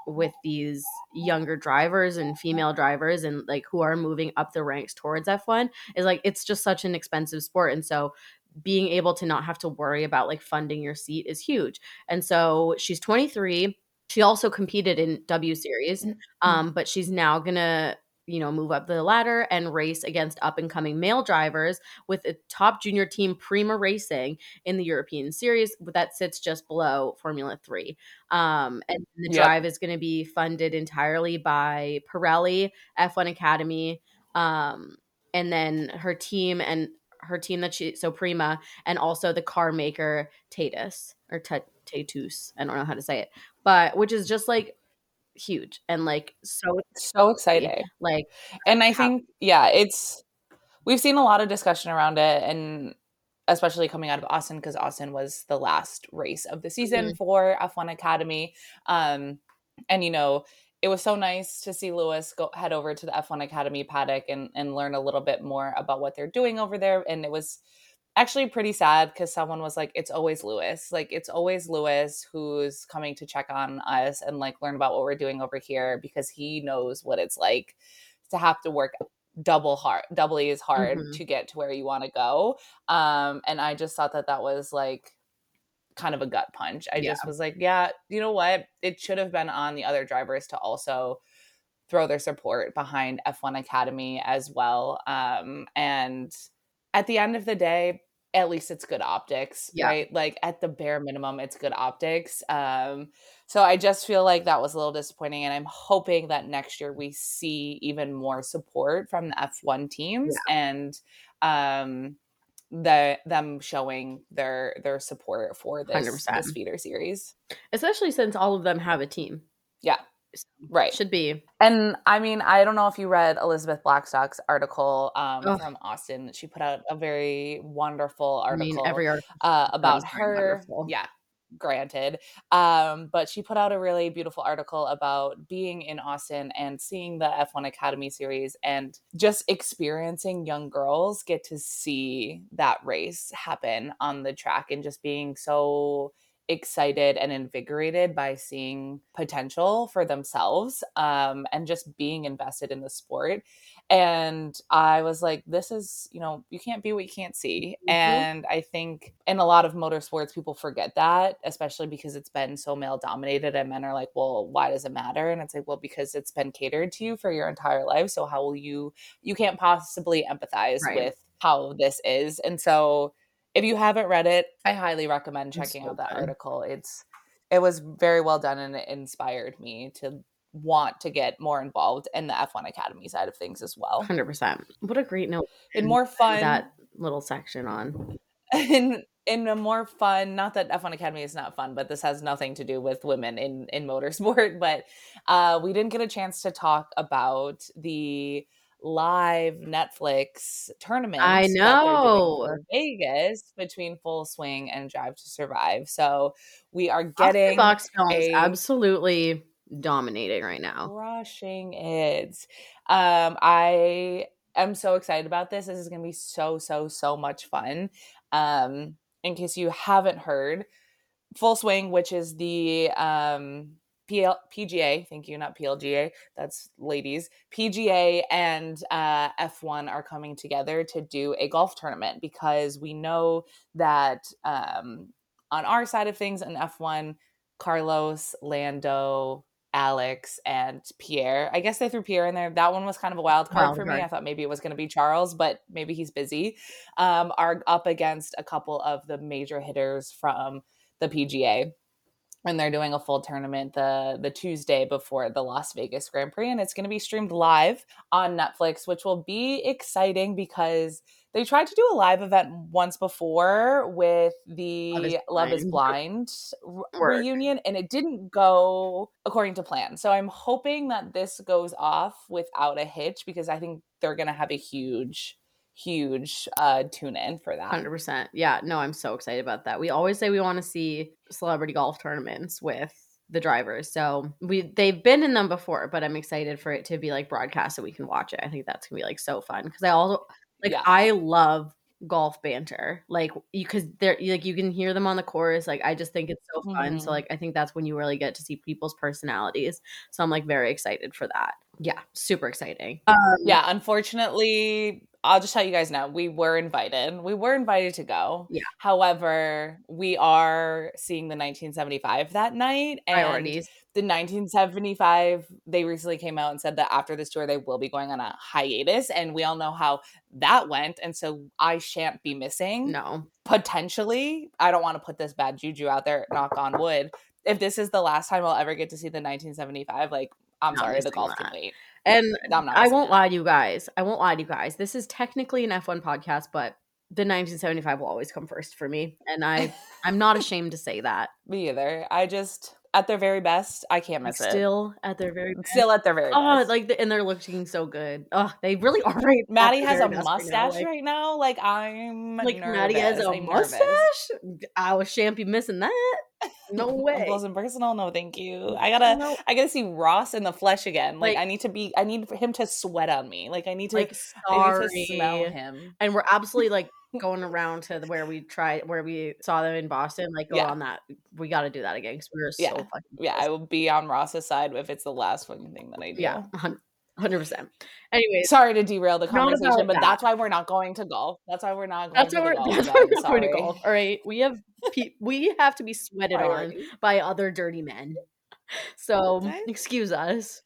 with these younger drivers and female drivers and like who are moving up the ranks towards F one is like it's just such an expensive sport. And so being able to not have to worry about like funding your seat is huge. And so she's twenty-three. She also competed in W Series, um, but she's now gonna, you know, move up the ladder and race against up and coming male drivers with a top junior team, Prima Racing, in the European Series that sits just below Formula Three. Um, and the Yep. drive is going to be funded entirely by Pirelli F one Academy, um, and then her team and her team that she so Prima and also the car maker Tatus or Tatus. I don't know how to say it, but which is just like huge and like so So exciting. like And I think, yeah, it's, we've seen a lot of discussion around it, and especially coming out of Austin, because Austin was the last race of the season mm-hmm. for F one Academy. Um, and, you know, it was so nice to see Lewis go head over to the F one Academy paddock and, and learn a little bit more about what they're doing over there. And it was actually pretty sad because someone was like, it's always Lewis. Like, it's always Lewis who's coming to check on us and like learn about what we're doing over here, because he knows what it's like to have to work double hard, doubly as hard mm-hmm. to get to where you want to go. Um, and I just thought that that was like kind of a gut punch. I Yeah. just was like, yeah, you know what? It should have been on the other drivers to also throw their support behind F one Academy as well. Um, and at the end of the day, at least it's good optics, Yeah. right? Like at the bare minimum, it's good optics. Um, so I just feel like that was a little disappointing, and I'm hoping that next year we see even more support from the F one teams Yeah. and um, the them showing their their support for this one hundred percent. this feeder series, especially since all of them have a team. Yeah. Right. Should be. And I mean, I don't know if you read Elizabeth Blackstock's article um, from Austin. She put out a very wonderful article I mean, every article uh, about her. Yeah, granted. Um, but she put out a really beautiful article about being in Austin and seeing the F one Academy series and just experiencing young girls get to see that race happen on the track and just being so excited and invigorated by seeing potential for themselves um, and just being invested in the sport. And I was like, this is, you know, you can't be what you can't see. Mm-hmm. And I think in a lot of motorsports, people forget that, especially because it's been so male dominated, and men are like, well, why does it matter? And it's like, well, because it's been catered to you for your entire life. So how will you, you can't possibly empathize right. with how this is. And so if you haven't read it, I highly recommend checking so out that good. article. It's it was very well done, and it inspired me to want to get more involved in the F one Academy side of things as well. one hundred percent. What a great note. In more fun that little section on. In in a more fun, not that F one Academy is not fun, but this has nothing to do with women in in motorsport, but uh, we didn't get a chance to talk about the live Netflix tournament. I know. For Vegas between Full Swing and Drive to Survive. So we are getting Box Films a, absolutely dominating right now. Crushing it. Um, I am so excited about this. This is going to be so, so, so much fun. Um, in case you haven't heard, Full Swing, which is the um, P L- P G A, thank you, not P L G A, that's ladies, P G A and uh, F one are coming together to do a golf tournament, because we know that um, on our side of things in F one, Carlos, Lando, Alex, and Pierre, I guess they threw Pierre in there. That one was kind of a wild card wild for card. me. I thought maybe it was going to be Charles, but maybe he's busy, um, are up against a couple of the major hitters from the P G A. And they're doing a full tournament the the Tuesday before the Las Vegas Grand Prix. And it's going to be streamed live on Netflix, which will be exciting because they tried to do a live event once before with the Love is Blind, Love is Blind re- reunion, and it didn't go according to plan. So I'm hoping that this goes off without a hitch, because I think they're going to have a huge huge uh tune in for that. one hundred percent. Yeah, no, I'm so excited about that. We always say we want to see celebrity golf tournaments with the drivers. So we they've been in them before, but I'm excited for it to be like broadcast so we can watch it. I think that's gonna be like so fun, because I also like yeah. I love golf banter, like you because they're like you can hear them on the course. Like I just think it's so fun. So Mhm. like I think that's when you really get to see people's personalities. So I'm like very excited for that. Yeah, super exciting. Um, Yeah, unfortunately, I'll just tell you guys now, we were invited. We were invited to go. Yeah. However, we are seeing the nineteen seventy-five that night. And Priorities. the nineteen seventy-five, they recently came out and said that after this tour, they will be going on a hiatus. And we all know how that went. And so I shan't be missing. No. Potentially, I don't want to put this bad juju out there, knock on wood. If this is the last time I'll ever get to see the nineteen seventy-five, like, I'm Not sorry, the missing golf that. can wait. And I'm not I missing won't it. lie to you guys. I won't lie to you guys. This is technically an F one podcast, but the nineteen seventy-five will always come first for me. And I, I'm not ashamed to say that. Me either. I just, at their very best, I can't Like miss it. still at their very best. Still at their very Oh, best. like the, and they're looking so good. Oh, they really are right. at Maddie their has very a best right now, mustache like- right now. Like, I'm Like nervous. Maddie has a I'm mustache? nervous. I shan't be missing that. No way. Up close and personal, no thank you. I gotta No. I gotta see Ross in the flesh again. Like, Like- I need to be I need for him to sweat on me. Like I need to Like I need to sorry. smell him. And we're absolutely like going around to the, where we tried where we saw them in Boston. Like go Yeah. on that. We got to do that again because we were so Yeah. fucking. Yeah, close. I will be on Ross's side if it's the last fucking thing that I do. Yeah, one hundred percent. Anyways, Sorry to derail the Not conversation, about but that. that's why we're not going to golf. That's why we're not going that's to why the we're, golf. that's why then. we're not going to Sorry. golf. All right, we have pe- we have to be sweated on Priority. by other dirty men. So Okay. excuse us.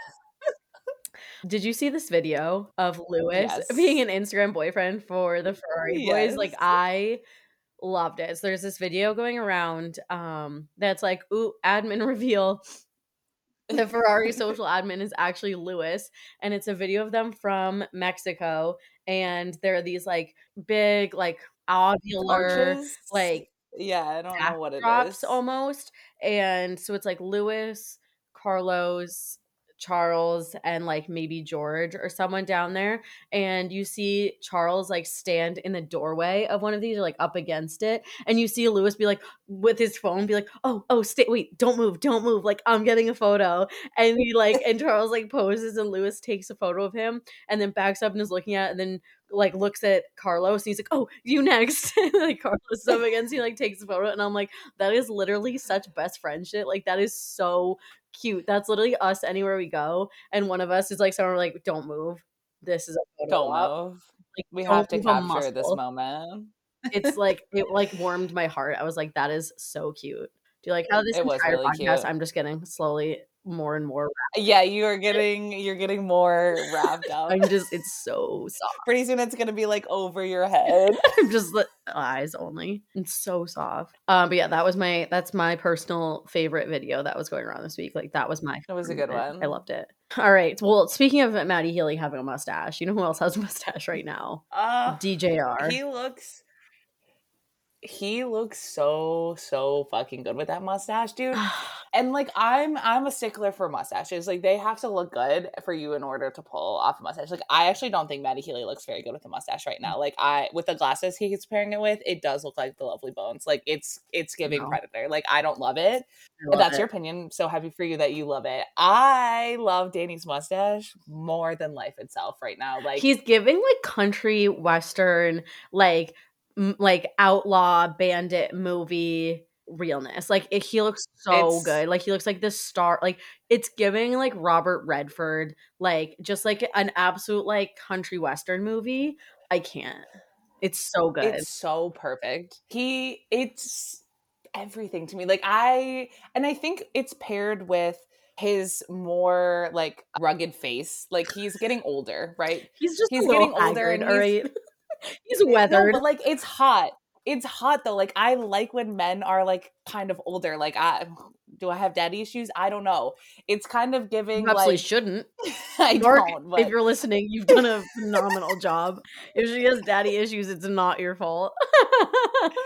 Did you see this video of Lewis Yes. being an Instagram boyfriend for the Ferrari boys? Like Yes. I loved it. So there's this video going around um that's like, ooh, admin reveal. The Ferrari social admin is actually Lewis, and it's a video of them from Mexico, and there are these like big like ovular Arches? like Yeah, I don't know what it backdrops is. almost. And so it's like Lewis, Carlos, Charles, and like maybe George or someone down there. And you see Charles like stand in the doorway of one of these or like up against it. And you see Lewis be like with his phone, be like, oh, oh, stay, wait, don't move, don't move. Like I'm getting a photo. And he like, and Charles like poses and Lewis takes a photo of him and then backs up and is looking at it and then like looks at Carlos and he's like, oh, you next. And like Carlos is up against, he like takes a photo and I'm like, that is literally such best friend shit. Like that is so cute. That's literally us anywhere we go. And one of us is like, someone like, don't move. This is a photo Don't op. move. Like, We don't have to move a capture this muscle. moment. It's like it like warmed my heart. I was like, that is so cute. Do you like how this It was entire really podcast cute. I'm just getting slowly more and more Yeah, you are getting you're getting more wrapped up. I'm just it's so soft. Pretty soon it's gonna be like over your head. I'm just like eyes only. It's so soft. Um, but yeah, that was my that's my personal favorite video that was going around this week. Like that was my. It was a good favorite. one. I loved it. All right. Well, speaking of Maddie Healy having a mustache, you know who else has a mustache right now? Uh, D J R. He looks he looks so so fucking good with that mustache, dude. And like I'm I'm a stickler for mustaches. Like they have to look good for you in order to pull off a mustache. Like I actually don't think Maddie Healy looks very good with a mustache right now. Like I with the glasses he's pairing it with, it does look like the Lovely Bones. Like it's it's giving No. Predator. Like I don't love it. I love That's it. your opinion. So happy for you that you love it. I love Danny's mustache more than life itself right now. Like He's giving like country western, like m- like outlaw bandit movie realness. Like it, he looks so It's- good. Like he looks like this star. Like it's giving like Robert Redford, like just like an absolute like country western movie. I can't. It's so good. It's so perfect. He, it's everything to me. Like I, and I think it's paired with his more like rugged face. Like he's getting older, right? he's just he's a little getting older haggard, and all he's- right. He's weathered. No, but like it's hot. It's hot though. Like I like when men are like kind of older. Like I, do I have daddy issues? I don't know. It's kind of giving You absolutely like shouldn't. I Mark, don't. But if you're listening, you've done a phenomenal job. If she has daddy issues, it's not your fault.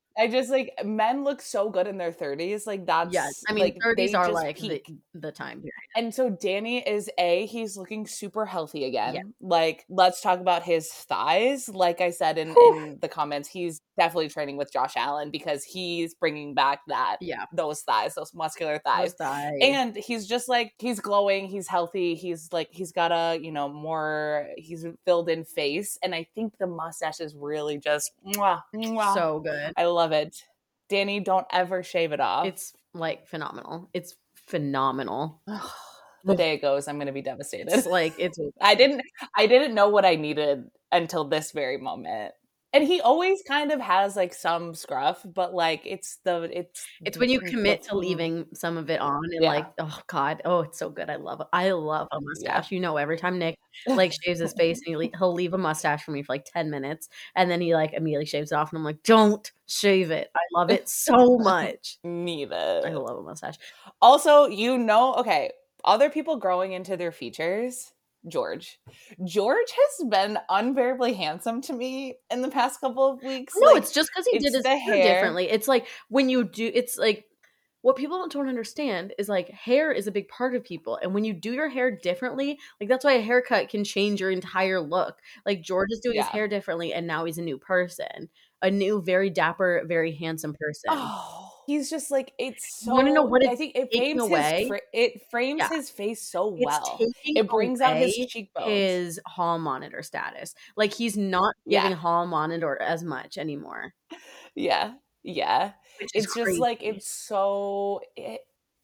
I just like men look so good in their thirties. Like that's Yeah, I mean, like thirties they are just like the peak. the time period. And so Danny is a he's looking super healthy again. Yeah. Like let's talk about his thighs. Like I said in Whew. in the comments, he's definitely training with Josh Allen because he's bringing back that Yeah, those thighs, those muscular thighs. those thighs. And he's just like he's glowing, he's healthy, he's like he's got a, you know, more he's filled in face, and I think the mustache is really just mwah, mwah. So good. I love it. Danny, don't ever shave it off. It's like phenomenal. It's phenomenal. The day it goes, I'm going to be devastated. It's like it's I didn't I didn't know what I needed until this very moment. And he always kind of has like some scruff, but like it's the it's it's when you the- commit the- to leaving some of it on and Yeah. like, oh god, oh it's so good. I love it. I love a Yeah. mustache. You know, every time Nick like shaves his face and he le- he'll leave a mustache for me for like ten minutes and then he like immediately shaves it off and I'm like, don't shave it. I love it so much. Neither. I love a mustache. Also, you know, okay, other people growing into their features. George. George has been unbearably handsome to me in the past couple of weeks. No, like, it's just because he it's did his the hair, hair. differently. It's like when you do, it's like what people don't understand is like hair is a big part of people. And when you do your hair differently, like that's why a haircut can change your entire look. Like George is doing his Yeah. hair differently and now he's a new person. A new, very dapper, very handsome person. Oh, he's just like it's so. You wanna know what I it's think it taking frames away? his fra- it frames Yeah. his face so It's well. taking It brings out his away cheekbones. his hall monitor status. Like he's not giving Yeah. hall monitor as much anymore. Yeah, yeah. Which is It's just like crazy. it's so. It,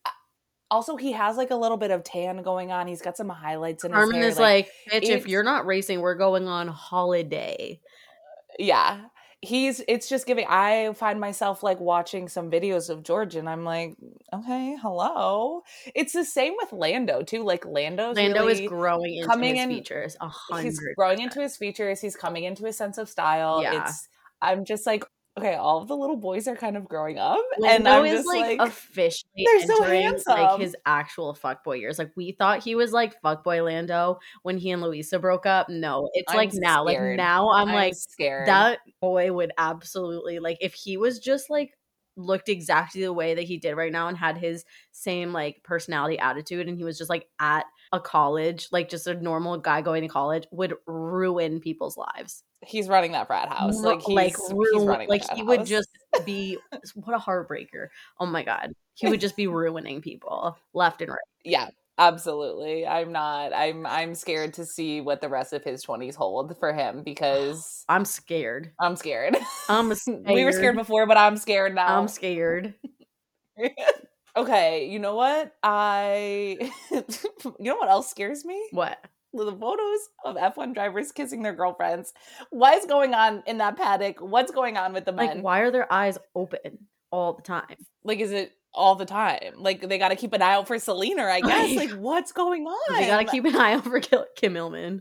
also, he has like a little bit of tan going on. He's got some highlights in his Carmen hair. is like, bitch, if it's- you're not racing, we're going on holiday. yeah. He's it's just giving I find myself like watching some videos of George and I'm like, okay, hello. It's the same with Lando too. Like Lando's Lando is really growing into coming his in- features. A hundred. he's growing into his features. He's coming into his sense of style. Yeah. It's I'm just like, okay, all of the little boys are kind of growing up. Lando and I'm is just like, like, officially they're so entering like handsome. his actual fuckboy years. Like we thought he was like fuckboy Lando when he and Luisa broke up. No, it's I'm like now. scared. Like now I'm, I'm like scared. that boy would absolutely like if he was just like looked exactly the way that he did right now and had his same like personality attitude and he was just like at a college, like just a normal guy going to college, would ruin people's lives. He's running that frat house. Like he's, like, he's ruin, running like that he house. would just be what a heartbreaker. Oh my god. He would just be ruining people left and right. Yeah, absolutely. I'm not I'm I'm scared to see what the rest of his twenties hold for him because I'm scared. I'm scared. I'm scared. We were scared before, but I'm scared now. I'm scared. Okay, you know what? I you know what else scares me? What? The photos of F one drivers kissing their girlfriends. What is going on in that paddock? What's going on with the men? Like, why are their eyes open all the time? Like, is it all the time? Like, they got to keep an eye out for Selena, I guess. Like, what's going on? They gotta keep an eye out for Kim Illman.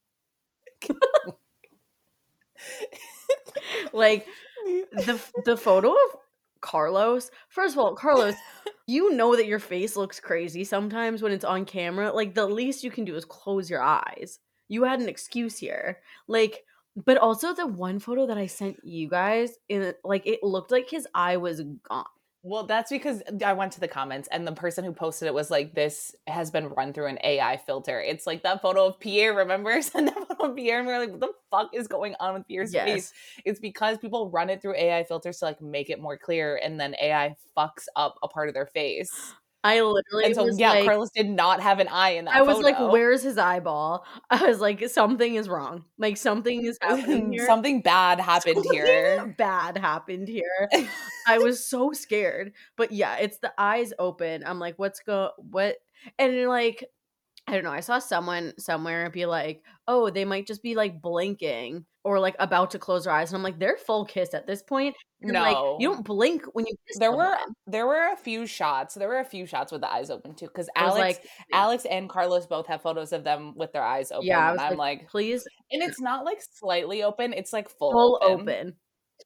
Like, the the photo of Carlos. First of all, Carlos, you know that your face looks crazy sometimes when it's on camera. Like, the least you can do is close your eyes. You had an excuse here. Like, but also the one photo that I sent you guys, in like it looked like his eye was gone. Well, that's because I went to the comments and the person who posted it was like, this has been run through an A I filter. It's like that photo of Pierre, remember? Send that photo of Pierre and we we're like, what the fuck is going on with Pierre's Yes. face? It's because people run it through A I filters to like make it more clear and then A I fucks up a part of their face. I literally And so, was yeah, like, Carlos did not have an eye in that I was photo. like, where's his eyeball? I was like, something is wrong. Like, something is happening here. Something bad happened Something here. Bad happened here. I was so scared. But yeah, it's the eyes open. I'm like, what's go what? And like, I don't know. I saw someone somewhere be like, oh, they might just be like blinking or like about to close their eyes. And I'm like, they're full kiss at this point. And No. like, you don't blink when you kiss There someone. were there were a few shots. There were a few shots with the eyes open too, because I was Alex, like, Alex and Carlos both have photos of them with their eyes open. yeah, I and was I'm like, like, please, and it's not like slightly open; it's like full, full open. open.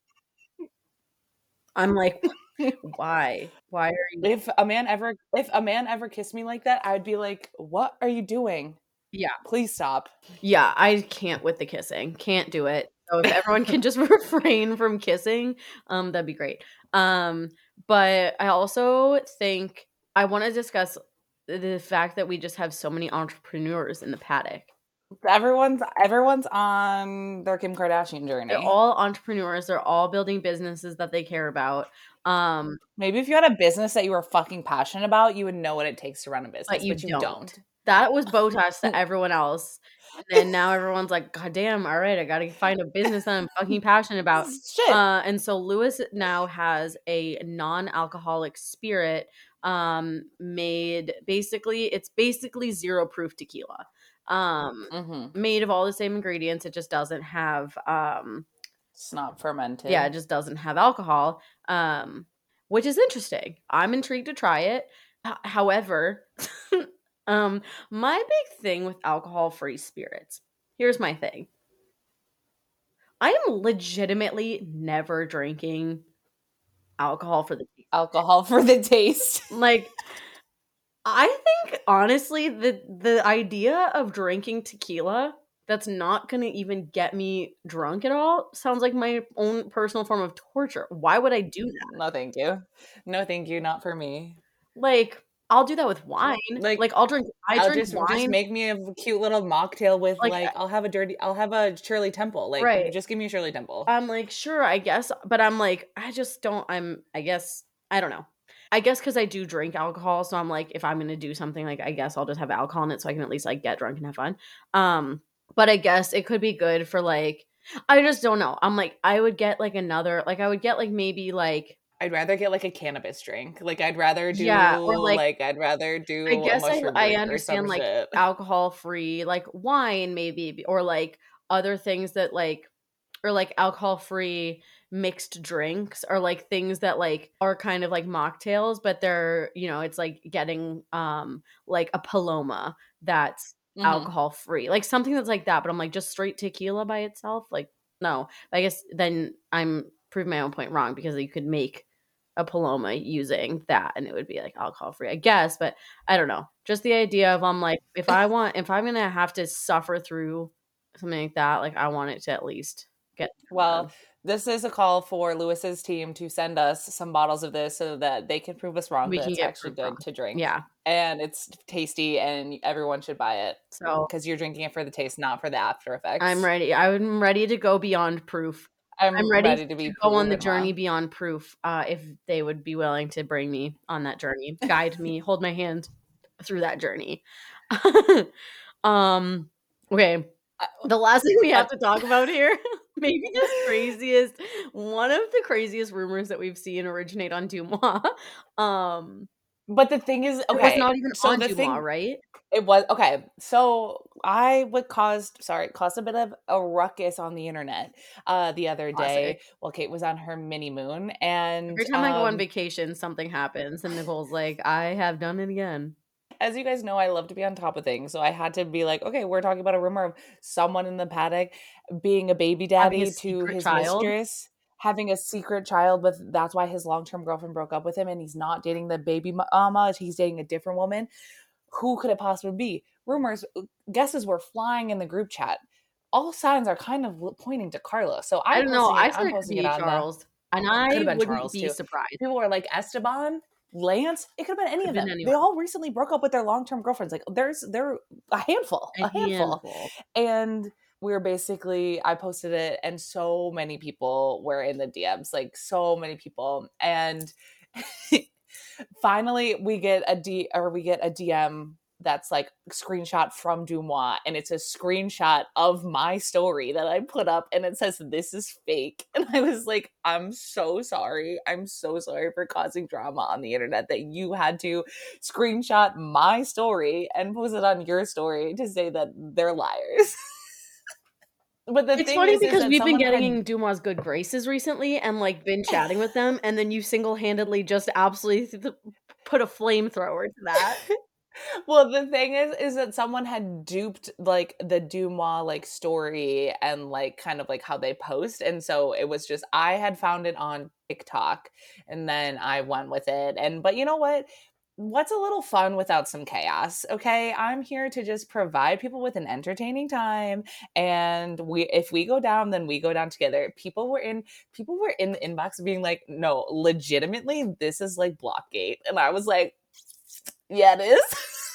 I'm like, why? Why are you? If a man ever, if a man ever kissed me like that, I'd be like, "What are you doing? Yeah, Please stop." yeah. I can't with the kissing. Can't do it. So if everyone can just refrain from kissing, um, that'd be great. Um, but I also think I want to discuss the fact that we just have so many entrepreneurs in the paddock. Everyone's everyone's on their Kim Kardashian journey. They're all entrepreneurs. They're all building businesses that they care about. Um, Maybe if you had a business that you were fucking passionate about, you would know what it takes to run a business, but you, but you don't. don't. That was Botox to everyone else. And then now everyone's like, God damn, all right, I got to find a business that I'm fucking passionate about. Shit. Uh, and so Lewis now has a non-alcoholic spirit um, made basically, it's basically zero proof tequila. Um, Mm-hmm. Made of all the same ingredients. It just doesn't have, um, It's not fermented. yeah, it just doesn't have alcohol, um, which is interesting. I'm intrigued to try it. H- however, um, my big thing with alcohol-free spirits, here's my thing. I am legitimately never drinking alcohol for the taste. Alcohol for the taste. Like, I think honestly, the the idea of drinking tequila that's not going to even get me drunk at all sounds like my own personal form of torture. Why would I do that? No, thank you. No, thank you. Not for me. Like, I'll do that with wine. Like, Like, I'll drink. I I'll drink just wine. just make me a cute little mocktail with Like, like, I'll have a dirty I'll have a Shirley Temple. Like, Right. just give me a Shirley Temple. I'm like, sure, I guess, but I'm like, I just don't. I'm. I guess I don't know. I guess because I do drink alcohol, so I'm like, if I'm gonna do something, like, I guess I'll just have alcohol in it, so I can at least like get drunk and have fun. Um, but I guess it could be good for like, I just don't know. I'm like, I would get like another, like, I would get like maybe like. I'd rather get like a cannabis drink. Like I'd rather do Yeah, or, like- like, I'd rather do I guess a I, mushroom I drink or understand some like shit. alcohol free, like wine maybe, or like other things that like, or like alcohol free mixed drinks, or like things that like are kind of like mocktails, but they're, you know, it's like getting um like a Paloma that's Mhm. alcohol free, like something that's like that. But I'm like, just straight tequila by itself, like no. I guess then I'm proving my own point wrong, because you could make a Paloma using that and it would be like alcohol free, I guess. But I don't know, just the idea of, I'm like, if I want, if I'm gonna have to suffer through something like that, like I want it to at least get Well, done. this is a call for Lewis's team to send us some bottles of this so that they can prove us wrong We that can it's get actually proof good wrong. to drink. Yeah. And it's tasty and everyone should buy it So because you're drinking it for the taste, not for the after effects. I'm ready. I'm ready to go beyond proof. I'm, I'm ready, ready to be go on the proven journey wrong. beyond proof. Uh, if they would be willing to bring me on that journey, guide me, hold my hand through that journey. um. Okay. The last thing we have to talk about here, maybe the craziest, one of the craziest rumors that we've seen originate on DeuxMoi. Um, But the thing is, it was okay, not even so on the DeuxMoi, thing, right? it was okay. So I would caused sorry caused a bit of a ruckus on the internet uh the other day Classic. while Kate was on her mini moon, and Every time I go on um, vacation, something happens, and Nicole's like, I have done it again. as you guys know, I love to be on top of things. So I had to be like, okay, we're talking about a rumor of someone in the paddock being a baby Having a daddy to secret his child. mistress, having a secret child with that's why his long-term girlfriend broke up with him and he's not dating the baby mama, he's dating a different woman. Who could it possibly be? Rumors, guesses were flying in the group chat. All signs are kind of pointing to Carlos. So I'm I don't know. posting I it. said I'm it could posting it be on the. Charles, and Could I have been wouldn't Charles be too. surprised. People were like Esteban, Lance. It could have been any Could've of been them. anyone. They all recently broke up with their long-term girlfriends. Like there's they're a handful, A a handful. handful. And we were basically, I posted it, and so many people were in the D Ms, like so many people. And finally, we get a D or we get a D M that's like screenshot from DeuxMoi, and it's a screenshot of my story that I put up, and it says this is fake. And I was like, I'm so sorry. I'm so sorry for causing drama on the internet that you had to screenshot my story and post it on your story to say that they're liars. But the It's thing funny is, is because that we've been someone had- getting in DeuxMoi's good graces recently and like been chatting with them, and then you single-handedly just absolutely th- put a flamethrower to that. Well, the thing is, is that someone had duped like the DeuxMoi like story and like kind of like how they post, and so it was just I had found it on TikTok, and then I went with it. And but you know what? what's a little fun without some chaos? Okay, I'm here to just provide people with an entertaining time, and we if we go down, then we go down together. People were in people were in the inbox being like, no, legitimately, this is like Blockgate. And I was like, yeah, it is.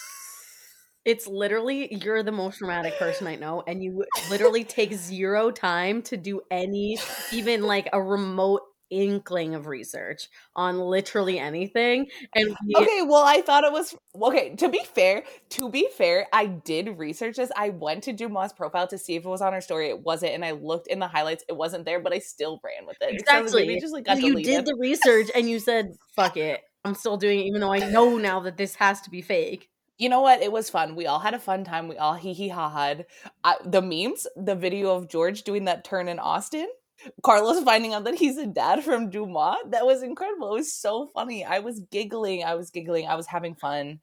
It's literally, you're the most dramatic person I know, and you literally take zero time to do any, even like a remote inkling of research on literally anything. And we, Okay, well, I thought it was okay. To be fair, to be fair, I did research this. I went to Dumas' profile to see if it was on her story. It wasn't, and I looked in the highlights. It wasn't there, but I still ran with it. So maybe exactly, it just like got you deleted. did the research and you said, fuck it, I'm still doing it, even though I know now that this has to be fake. You know what? It was fun. We all had a fun time. We all hee hee ha ha'd. I, the memes, the video of George doing that turn in Austin, Carlos finding out that he's a dad from Dumas. That was incredible. It was so funny. I was giggling. I was giggling. I was having fun.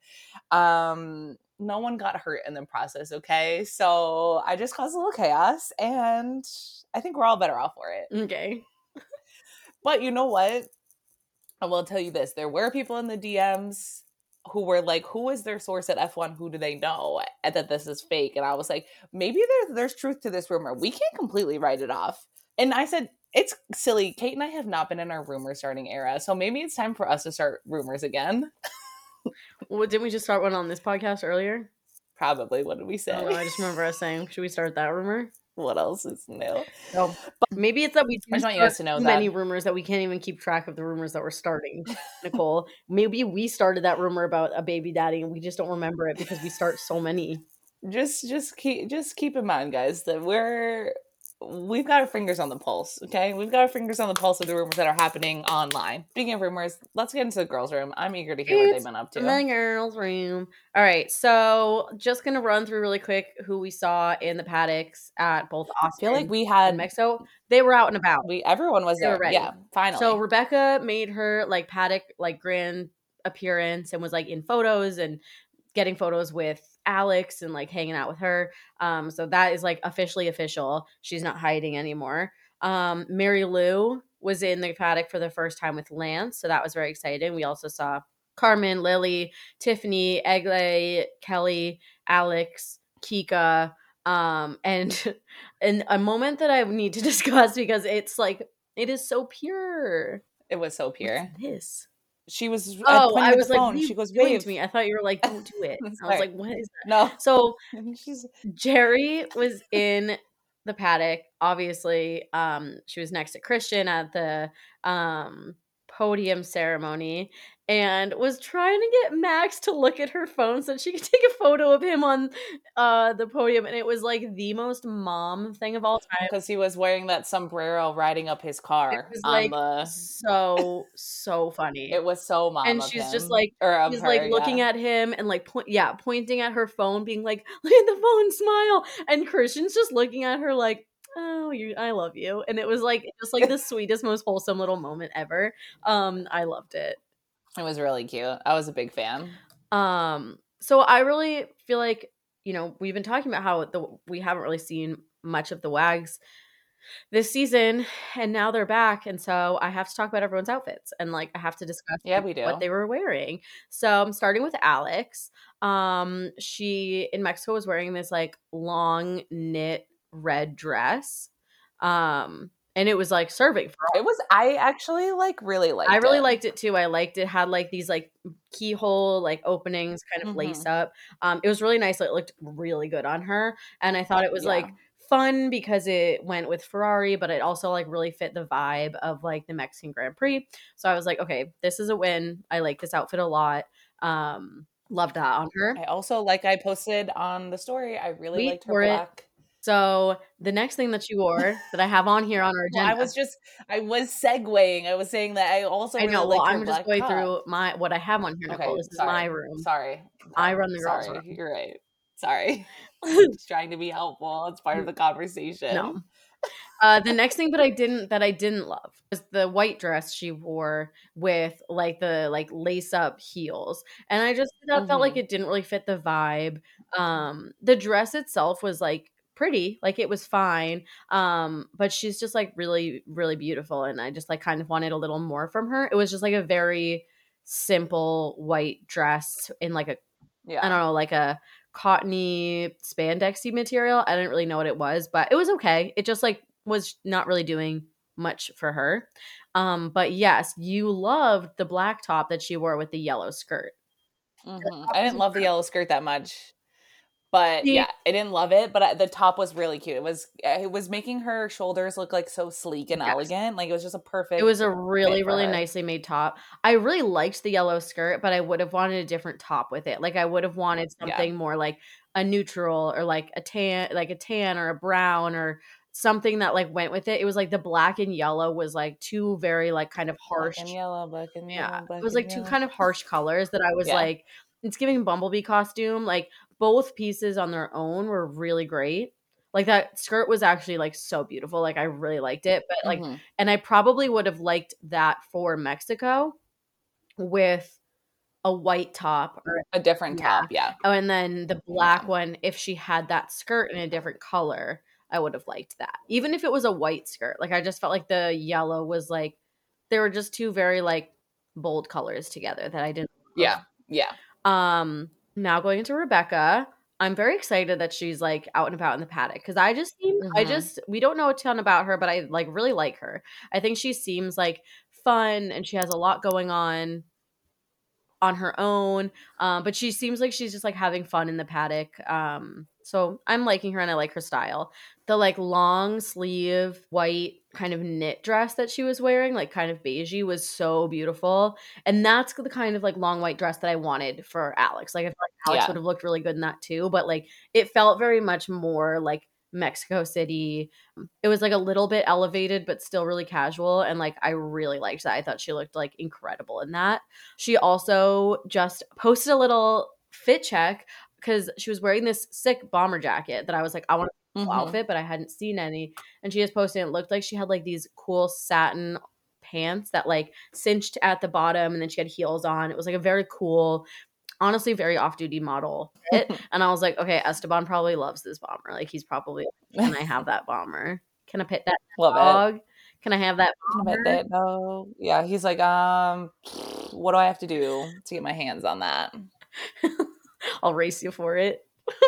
Um, no one got hurt in the process, okay? So I just caused a little chaos, and I think we're all better off for it. Okay. But you know what? I will tell you this. There were people in the D Ms who were like, who is their source at F one? Who do they know and that this is fake? And I was like, maybe there, there's truth to this rumor. We can't completely write it off. And I said, it's silly. Kate and I have not been in our rumor starting era. So maybe it's time for us to start rumors again. Well, didn't we just start one on this podcast earlier? Probably. What did we say? I don't know. I just remember us saying, should we start that rumor? What else is new? No. But maybe it's that we I just want you guys to know too that many rumors that we can't even keep track of the rumors that we're starting. Nicole, maybe we started that rumor about a baby daddy and we just don't remember it because we start so many. Just just keep just keep in mind, guys, that we're we've got our fingers on the pulse, okay? We've got our fingers on the pulse of the rumors that are happening online. Speaking of rumors, let's get into the girls' room. I'm eager to hear what they've been up to. The girls' room. All right, so just gonna run through really quick who we saw in the paddocks at both Austin I feel like we had and Mexico. They were out and about. We everyone was They were there. ready. Yeah, finally. So Rebecca made her like paddock like grand appearance and was like in photos and getting photos with Alex and like hanging out with her. Um, so that is like officially official. She's not hiding anymore. Um, Mary Lou was in the paddock for the first time with Lance, so that was very exciting. We also saw Carmen, Lily, Tiffany, Egle, Kelly, Alex, Kika, um, and and a moment that I need to discuss because it's like it is so pure. It was so pure. What's this? She was oh, I was the like, phone. She goes, doing wave to me. I thought you were like, don't do it. I was like, what is that? No. So She's... Jerry was in the paddock. Obviously, um, she was next to Christian at the um podium ceremony and was trying to get Max to look at her phone so she could take a photo of him on uh the podium, and it was like the most mom thing of all time because he was wearing that sombrero riding up his car. It was on like the... so so funny. It was so mom and of she's him. just like or she's her, like looking yeah. at him and like point yeah pointing at her phone being like, look at the phone, smile, and Christian's just looking at her like, oh, you, I love you. And it was like just like the sweetest, most wholesome little moment ever. um I loved it. It was really cute. I was a big fan. Um so I really feel like, you know, we've been talking about how the we haven't really seen much of the Wags this season, and now they're back, and so I have to talk about everyone's outfits and like I have to discuss Yeah, like, we do. what they were wearing. So I'm starting with Alex. Um she in Mexico was wearing this like long knit red dress. Um and it was like serving for all. It was I actually like really liked I really it. liked it too. I liked it had like these like keyhole like openings kind of mm-hmm. lace up. Um it was really nice. It looked really good on her, and I thought it was yeah. like fun because it went with Ferrari, but it also like really fit the vibe of like the Mexican Grand Prix. So I was like, okay, this is a win. I like this outfit a lot. Um loved that on her. I also, like I posted on the story, I really We liked her wore it. black. So the next thing that you wore that I have on here on our agenda. Well, I was just I was segueing. I was saying that I also I know. really Well, liked her I'm just black going top. through my what I have on here, Nicole. Okay, This sorry. is my room. Sorry. I run the girls' sorry. room. You're right. Sorry. Just trying to be helpful. It's part of the conversation. No. Uh, the next thing that I didn't that I didn't love was the white dress she wore with like the like lace up heels, and I just that mm-hmm. felt like it didn't really fit the vibe. Um, the dress itself was like pretty, like it was fine, um, but she's just like really really beautiful, and I just like kind of wanted a little more from her. It was just like a very simple white dress in like a, Yeah. I don't know, like a cottony spandexy material. I didn't really know what it was, but it was okay. It just like was not really doing much for her. Um, but yes, you loved the black top that she wore with the yellow skirt. hmm I didn't love the yellow skirt that much. But See, yeah, I didn't love it, but I, the top was really cute. It was it was making her shoulders look like so sleek and yes. elegant. Like it was just a It was perfect a fit really, for really her. nicely made top. I really liked the yellow skirt, but I would have wanted a different top with it. Like I would have wanted Yeah. something more like a neutral or like a tan, like a tan or a brown or something that like went with it. It was like the black and yellow was like two very like kind of Black and harsh. yellow, black and Yeah. yellow, It black was and like two yellow. kind of harsh colors that I was Yeah. like, it's giving Bumblebee costume. Like both pieces on their own were really great. Like that skirt was actually like so beautiful. Like I really liked it. But like, hmm and I probably would have liked that for Mexico with a white top or A different yeah. top, yeah. Oh, and then the black Yeah. one, if she had that skirt in a different color, I would have liked that. Even if it was a white skirt. Like I just felt like the yellow was like they were just two very like bold colors together that I didn't love. Yeah. Yeah. Um now going into Rebecca, I'm very excited that she's like out and about in the paddock because I just seem I hmm just we don't know a ton about her, but I like really like her. I think she seems like fun and she has a lot going on on her own. Um, but she seems like she's just like having fun in the paddock. Um, so I'm liking her and I like her style. The like long sleeve white kind of knit dress that she was wearing, like kind of beigey, was so beautiful. And that's the kind of like long white dress that I wanted for Alex. Like I feel like Alex Yeah. would have looked really good in that too. But like it felt very much more like Mexico City. It was like a little bit elevated, but still really casual. And like I really liked that. I thought she looked like incredible in that. She also just posted a little fit check because she was wearing this sick bomber jacket that I was like, I want a cool hmm outfit, but I hadn't seen any. And she just posted, it looked like she had like these cool satin pants that like cinched at the bottom and then she had heels on. It was like a very cool, honestly, very off duty model fit. And I was like, okay, Esteban probably loves this bomber. Like he's probably, can I have that bomber? Can I pet that Love it. dog? Can I have that Can I bet bomber? that? No. Yeah. He's like, um, what do I have to do to get my hands on that? I'll race you for it.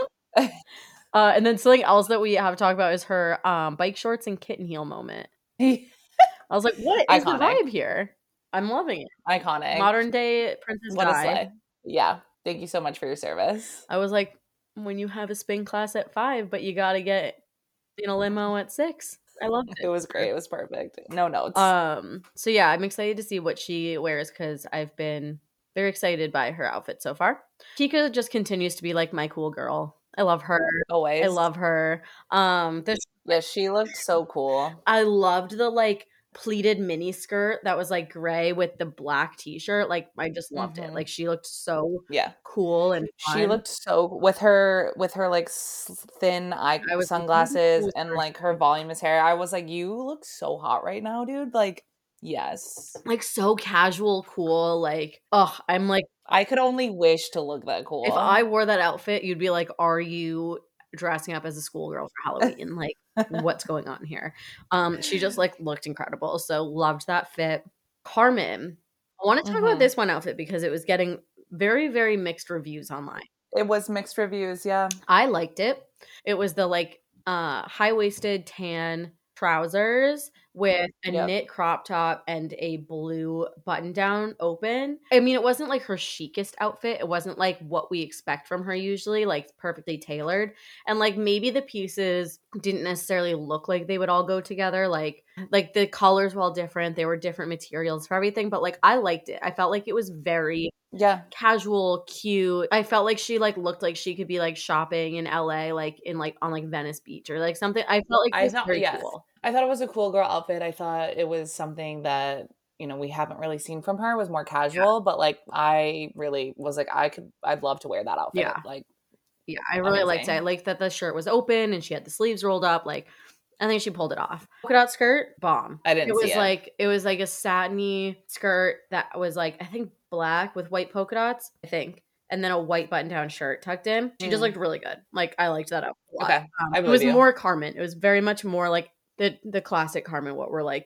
Uh, and then something else that we have to talk about is her um, bike shorts and kitten heel moment. I was like, what is the Iconic. vibe here? I'm loving it. Iconic. Modern day Princess What a Di. slay. Yeah. Thank you so much for your service. I was like, when you have a spin class at five, but you got to get in a limo at six. I loved it. It was great. It was perfect. No notes. Um. So yeah, I'm excited to see what she wears because I've been very excited by her outfit so far. Kika just continues to be like my cool girl. I love her. Always. I love her. Um. This Yeah, she looked so cool. I loved the like pleated mini skirt that was like gray with the black t-shirt. Like I just loved it. Mhm. Like she looked so Yeah. cool and She fun. looked so with her with her like s- thin eye I was like, sunglasses "Ooh, and like her voluminous hair. I was like, you look so hot right now, dude. Like, yes. like so casual, cool. Like, oh, I'm like, I could only wish to look that cool. if I wore that outfit, you'd be like, are you dressing up as a schoolgirl for Halloween? Like, what's going on here? Um, she just like looked incredible. So loved that fit. Carmen, I want to talk about Mhm. this one outfit because it was getting very, very mixed reviews online. It was mixed reviews, yeah. I liked it. It was the like uh high-waisted tan trousers with a Yep. knit crop top and a blue button down open. I mean, it wasn't like her chicest outfit. It wasn't like what we expect from her usually, like perfectly tailored. And like maybe the pieces didn't necessarily look like they would all go together. Like like the colors were all different. They were different materials for everything, but like I liked it. I felt like it was very Yeah. casual, cute. I felt like she like looked like she could be like shopping in L A, like in like on like Venice Beach or like something. I felt like it I was thought very yes. cool. I thought it was a cool girl outfit. I thought it was something that, you know, we haven't really seen from her. It was more casual, but like I really was like I could I'd love to wear that outfit. Yeah. Like Yeah, I really liked it. I amazing. liked that the shirt was open and she had the sleeves rolled up. Like, I think she pulled it off. Polka dot skirt, bomb. I didn't It was see it. like it was like a satiny skirt that was like I think black with white polka dots. I think. And then a white button down shirt tucked in. She just Mm. looked really good. Like I liked that outfit a lot. Okay. Um, I it was believe you. more Carmen. It was very much more like the the classic Carmen. What we're like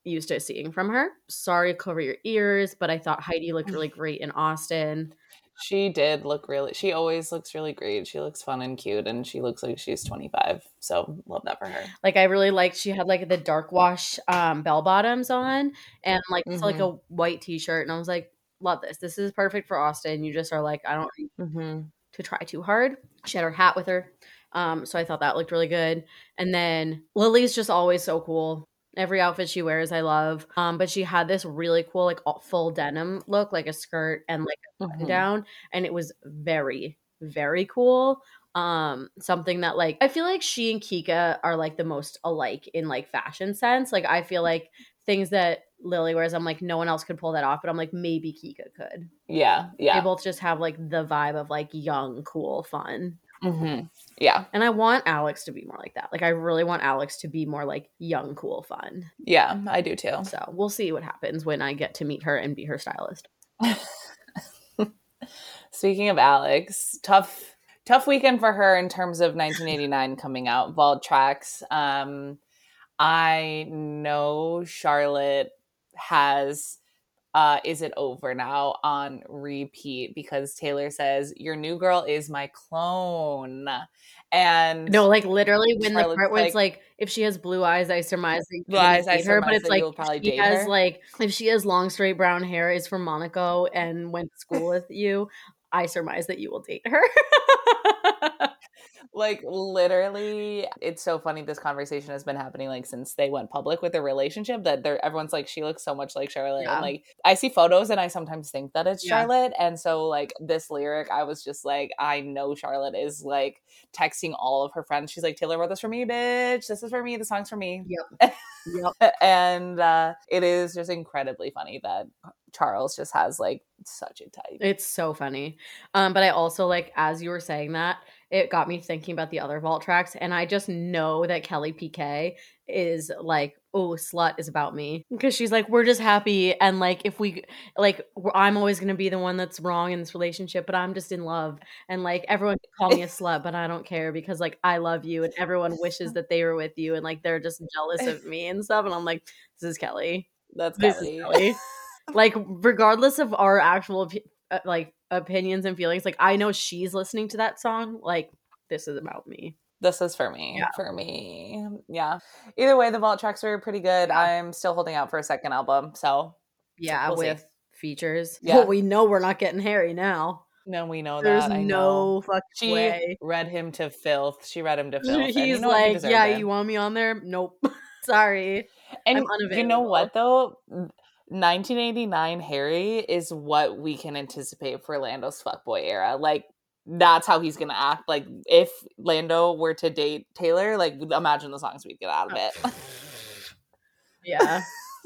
used to seeing from her. Sorry to cover your ears, but I thought Heidi looked really great in Austin. She did look really, she always looks really great. She looks fun and cute, and she looks like she's twenty-five. So love that for her. Like I really liked, she had like the dark wash um, bell bottoms on and like, mm-hmm. like a white t-shirt. And I was like, love this. This is perfect for Austin. You just are like, I don't need mm-hmm. to try too hard. She had her hat with her. Um, so I thought that looked really good. And then Lily's just always so cool. Every outfit she wears, I love. Um, but she had this really cool, like full denim look, like a skirt and like a button mm-hmm. down. And it was very, very cool. Um, something that like, I feel like she and Kika are like the most alike in like fashion sense. Like I feel like things that Lily wears, I'm like, no one else could pull that off, but I'm like, maybe Kika could. Yeah. Yeah. They both just have like the vibe of like young, cool, fun. Mm-hmm. Yeah. And I want Alex to be more like that. Like I really want Alex to be more like young, cool, fun. Yeah, I do too. So we'll see what happens when I get to meet her and be her stylist. Speaking of Alex, tough, tough weekend for her in terms of nineteen eighty-nine coming out, Vault Tracks. Um, I know Charlotte has Uh, Is It Over Now on repeat because Taylor says, your new girl is my clone. And no, like literally when Charlotte's the part where it's like, like, if she has blue eyes, I surmise that you blue eyes, I date her. But it's like, probably she date has her. like, if she has long, straight brown hair, is from Monaco and went to school with you, I surmise that you will date her. Like literally, it's so funny. This conversation has been happening like since they went public with their relationship that they're everyone's like, she looks so much like Charlotte. Yeah. And like I see photos and I sometimes think that it's yeah. Charlotte. And so like this lyric, I was just like, I know Charlotte is like texting all of her friends. She's like, Taylor wrote this for me, bitch. This is for me. The song's for me. Yep. Yep. And uh, it is just incredibly funny that Charles just has like such a type. It's so funny. Um, but I also like, as you were saying that, it got me thinking about the other Vault Tracks. And I just know that Kelly P K is like, oh, slut is about me. Because she's like, we're just happy. And like, if we, like, I'm always going to be the one that's wrong in this relationship, but I'm just in love. And like, everyone can call me a slut, but I don't care because like, I love you and everyone wishes that they were with you. And like, they're just jealous of me and stuff. And I'm like, this is Kelly. That's this Kelly. Is Kelly. Like, regardless of our actual uh, like opinions and feelings, like I know she's listening to that song. Like, this is about me. This is for me. Yeah. For me. Yeah. Either way, the Vault Tracks were pretty good. Yeah. I'm still holding out for a second album. So yeah, we'll with see. Features. Yeah. Well, we know we're not getting Harry now. No, we know There's that. I no know. fucking she way. read him to filth. She read him to filth. He's you know like, he yeah, it. You want me on there? Nope. Sorry. And I'm unavailable. You know what though? nineteen eighty-nine Harry is what we can anticipate for Lando's fuckboy era. Like, that's how he's gonna act. Like, if Lando were to date Taylor, like, imagine the songs we'd get out of it. Yeah.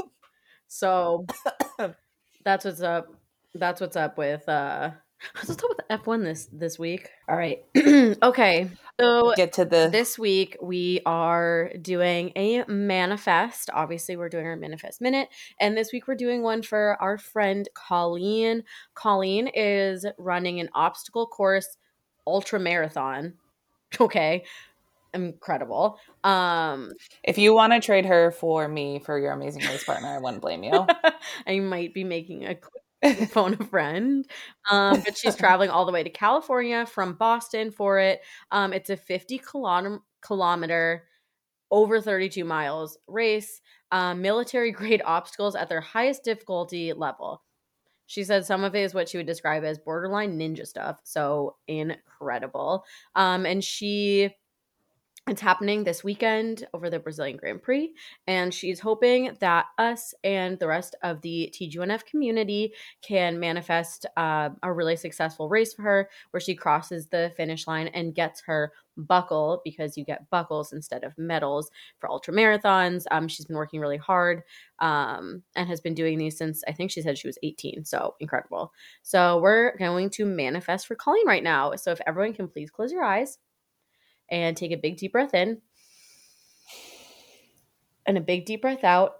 So that's what's up. That's what's up with uh let's talk about the F one this this week. All right. Okay. So get to the this week we are doing a manifest. Obviously, we're doing our manifest minute, and this week we're doing one for our friend Colleen. Colleen is running an obstacle course ultra marathon. Okay. Incredible. Um if you want to trade her for me for your amazing race partner, I wouldn't blame you. I might be making a phone a friend, um but she's traveling all the way to California from Boston for it. Um it's a fifty kilometer over thirty-two miles race, um military grade obstacles at their highest difficulty level. She said some of it is what she would describe as borderline ninja stuff. So incredible. Um and she It's happening this weekend over the Brazilian Grand Prix, and she's hoping that us and the rest of the T G one F community can manifest uh, a really successful race for her where she crosses the finish line and gets her buckle, because you get buckles instead of medals for ultra marathons. Um, she's been working really hard um, and has been doing these since I think she said she was eighteen. So incredible. So we're going to manifest for Colleen right now. So if everyone can please close your eyes and take a big deep breath in and a big deep breath out.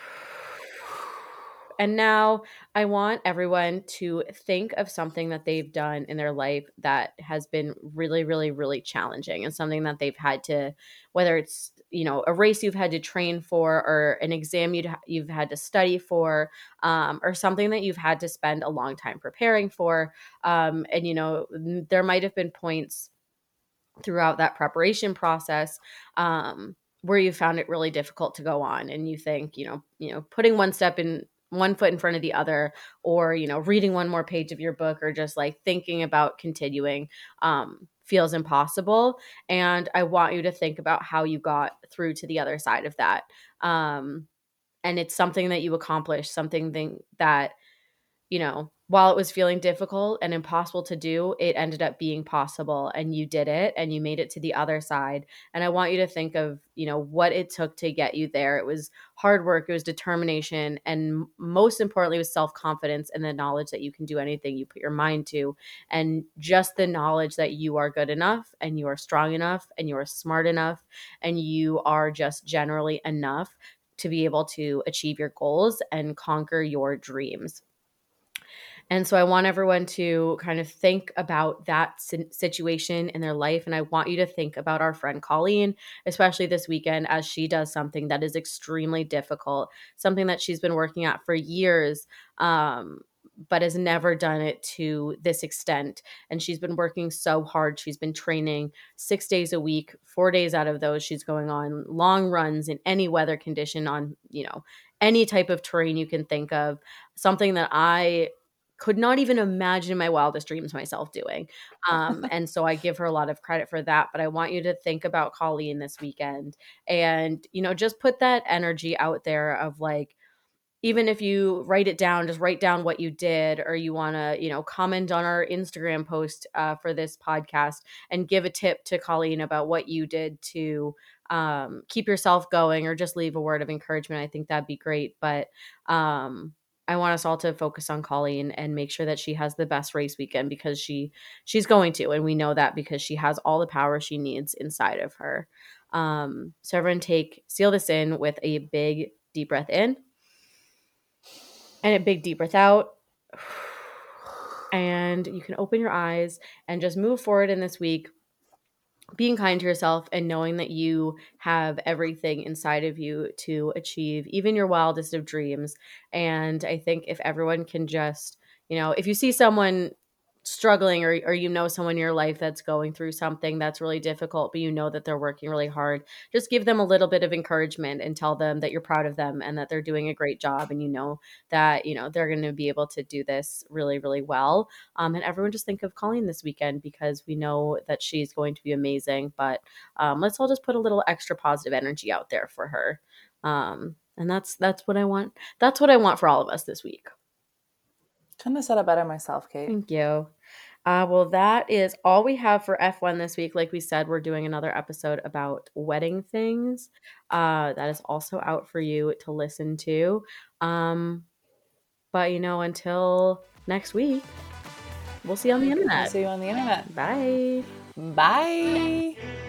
And now I want everyone to think of something that they've done in their life that has been really, really, really challenging, and something that they've had to, whether it's, you know, a race you've had to train for, or an exam you'd, you've had to study for, um, or something that you've had to spend a long time preparing for. Um, and, you know, there might have been points throughout that preparation process um, where you found it really difficult to go on, and you think, you know, you know, putting one step in one foot in front of the other, or, you know, reading one more page of your book, or just like thinking about continuing um, feels impossible. And I want you to think about how you got through to the other side of that. Um, and it's something that you accomplished, something that, you know, while it was feeling difficult and impossible to do, it ended up being possible, and you did it and you made it to the other side. And I want you to think of, you know, what it took to get you there. It was hard work, it was determination, and most importantly, it was self-confidence and the knowledge that you can do anything you put your mind to. And just the knowledge that you are good enough, and you are strong enough, and you are smart enough, and you are just generally enough to be able to achieve your goals and conquer your dreams. And so I want everyone to kind of think about that situation in their life. And I want you to think about our friend Colleen, especially this weekend, as she does something that is extremely difficult, something that she's been working at for years, um, but has never done it to this extent. And she's been working so hard. She's been training six days a week, four days out of those, she's going on long runs in any weather condition, on, you know, any type of terrain you can think of, something that I could not even imagine in my wildest dreams myself doing. Um, and so I give her a lot of credit for that. But I want you to think about Colleen this weekend, and, you know, just put that energy out there of like, even if you write it down, just write down what you did, or you want to, you know, comment on our Instagram post uh, for this podcast and give a tip to Colleen about what you did to um, keep yourself going, or just leave a word of encouragement. I think that'd be great. But um, I want us all to focus on Colleen and make sure that she has the best race weekend, because she she's going to, and we know that because she has all the power she needs inside of her. Um, so everyone take seal this in with a big deep breath in, and a big deep breath out. And you can open your eyes and just move forward in this week, being kind to yourself and knowing that you have everything inside of you to achieve even your wildest of dreams. And I think if everyone can just, you know, if you see someone struggling, or, or you know someone in your life that's going through something that's really difficult, but you know that they're working really hard, just give them a little bit of encouragement and tell them that you're proud of them and that they're doing a great job, and you know that, you know, they're going to be able to do this really, really well. Um, and everyone just think of Colleen this weekend, because we know that she's going to be amazing. But um, let's all just put a little extra positive energy out there for her. Um, and that's that's what I want. That's what I want for all of us this week. Couldn't have said it better myself, Kate. Thank you. Uh, well, that is all we have for F one this week. Like we said, we're doing another episode about wedding things. Uh, that is also out for you to listen to. Um, but, you know, until next week, we'll see you on the internet. We'll see you on the internet. Bye. Bye.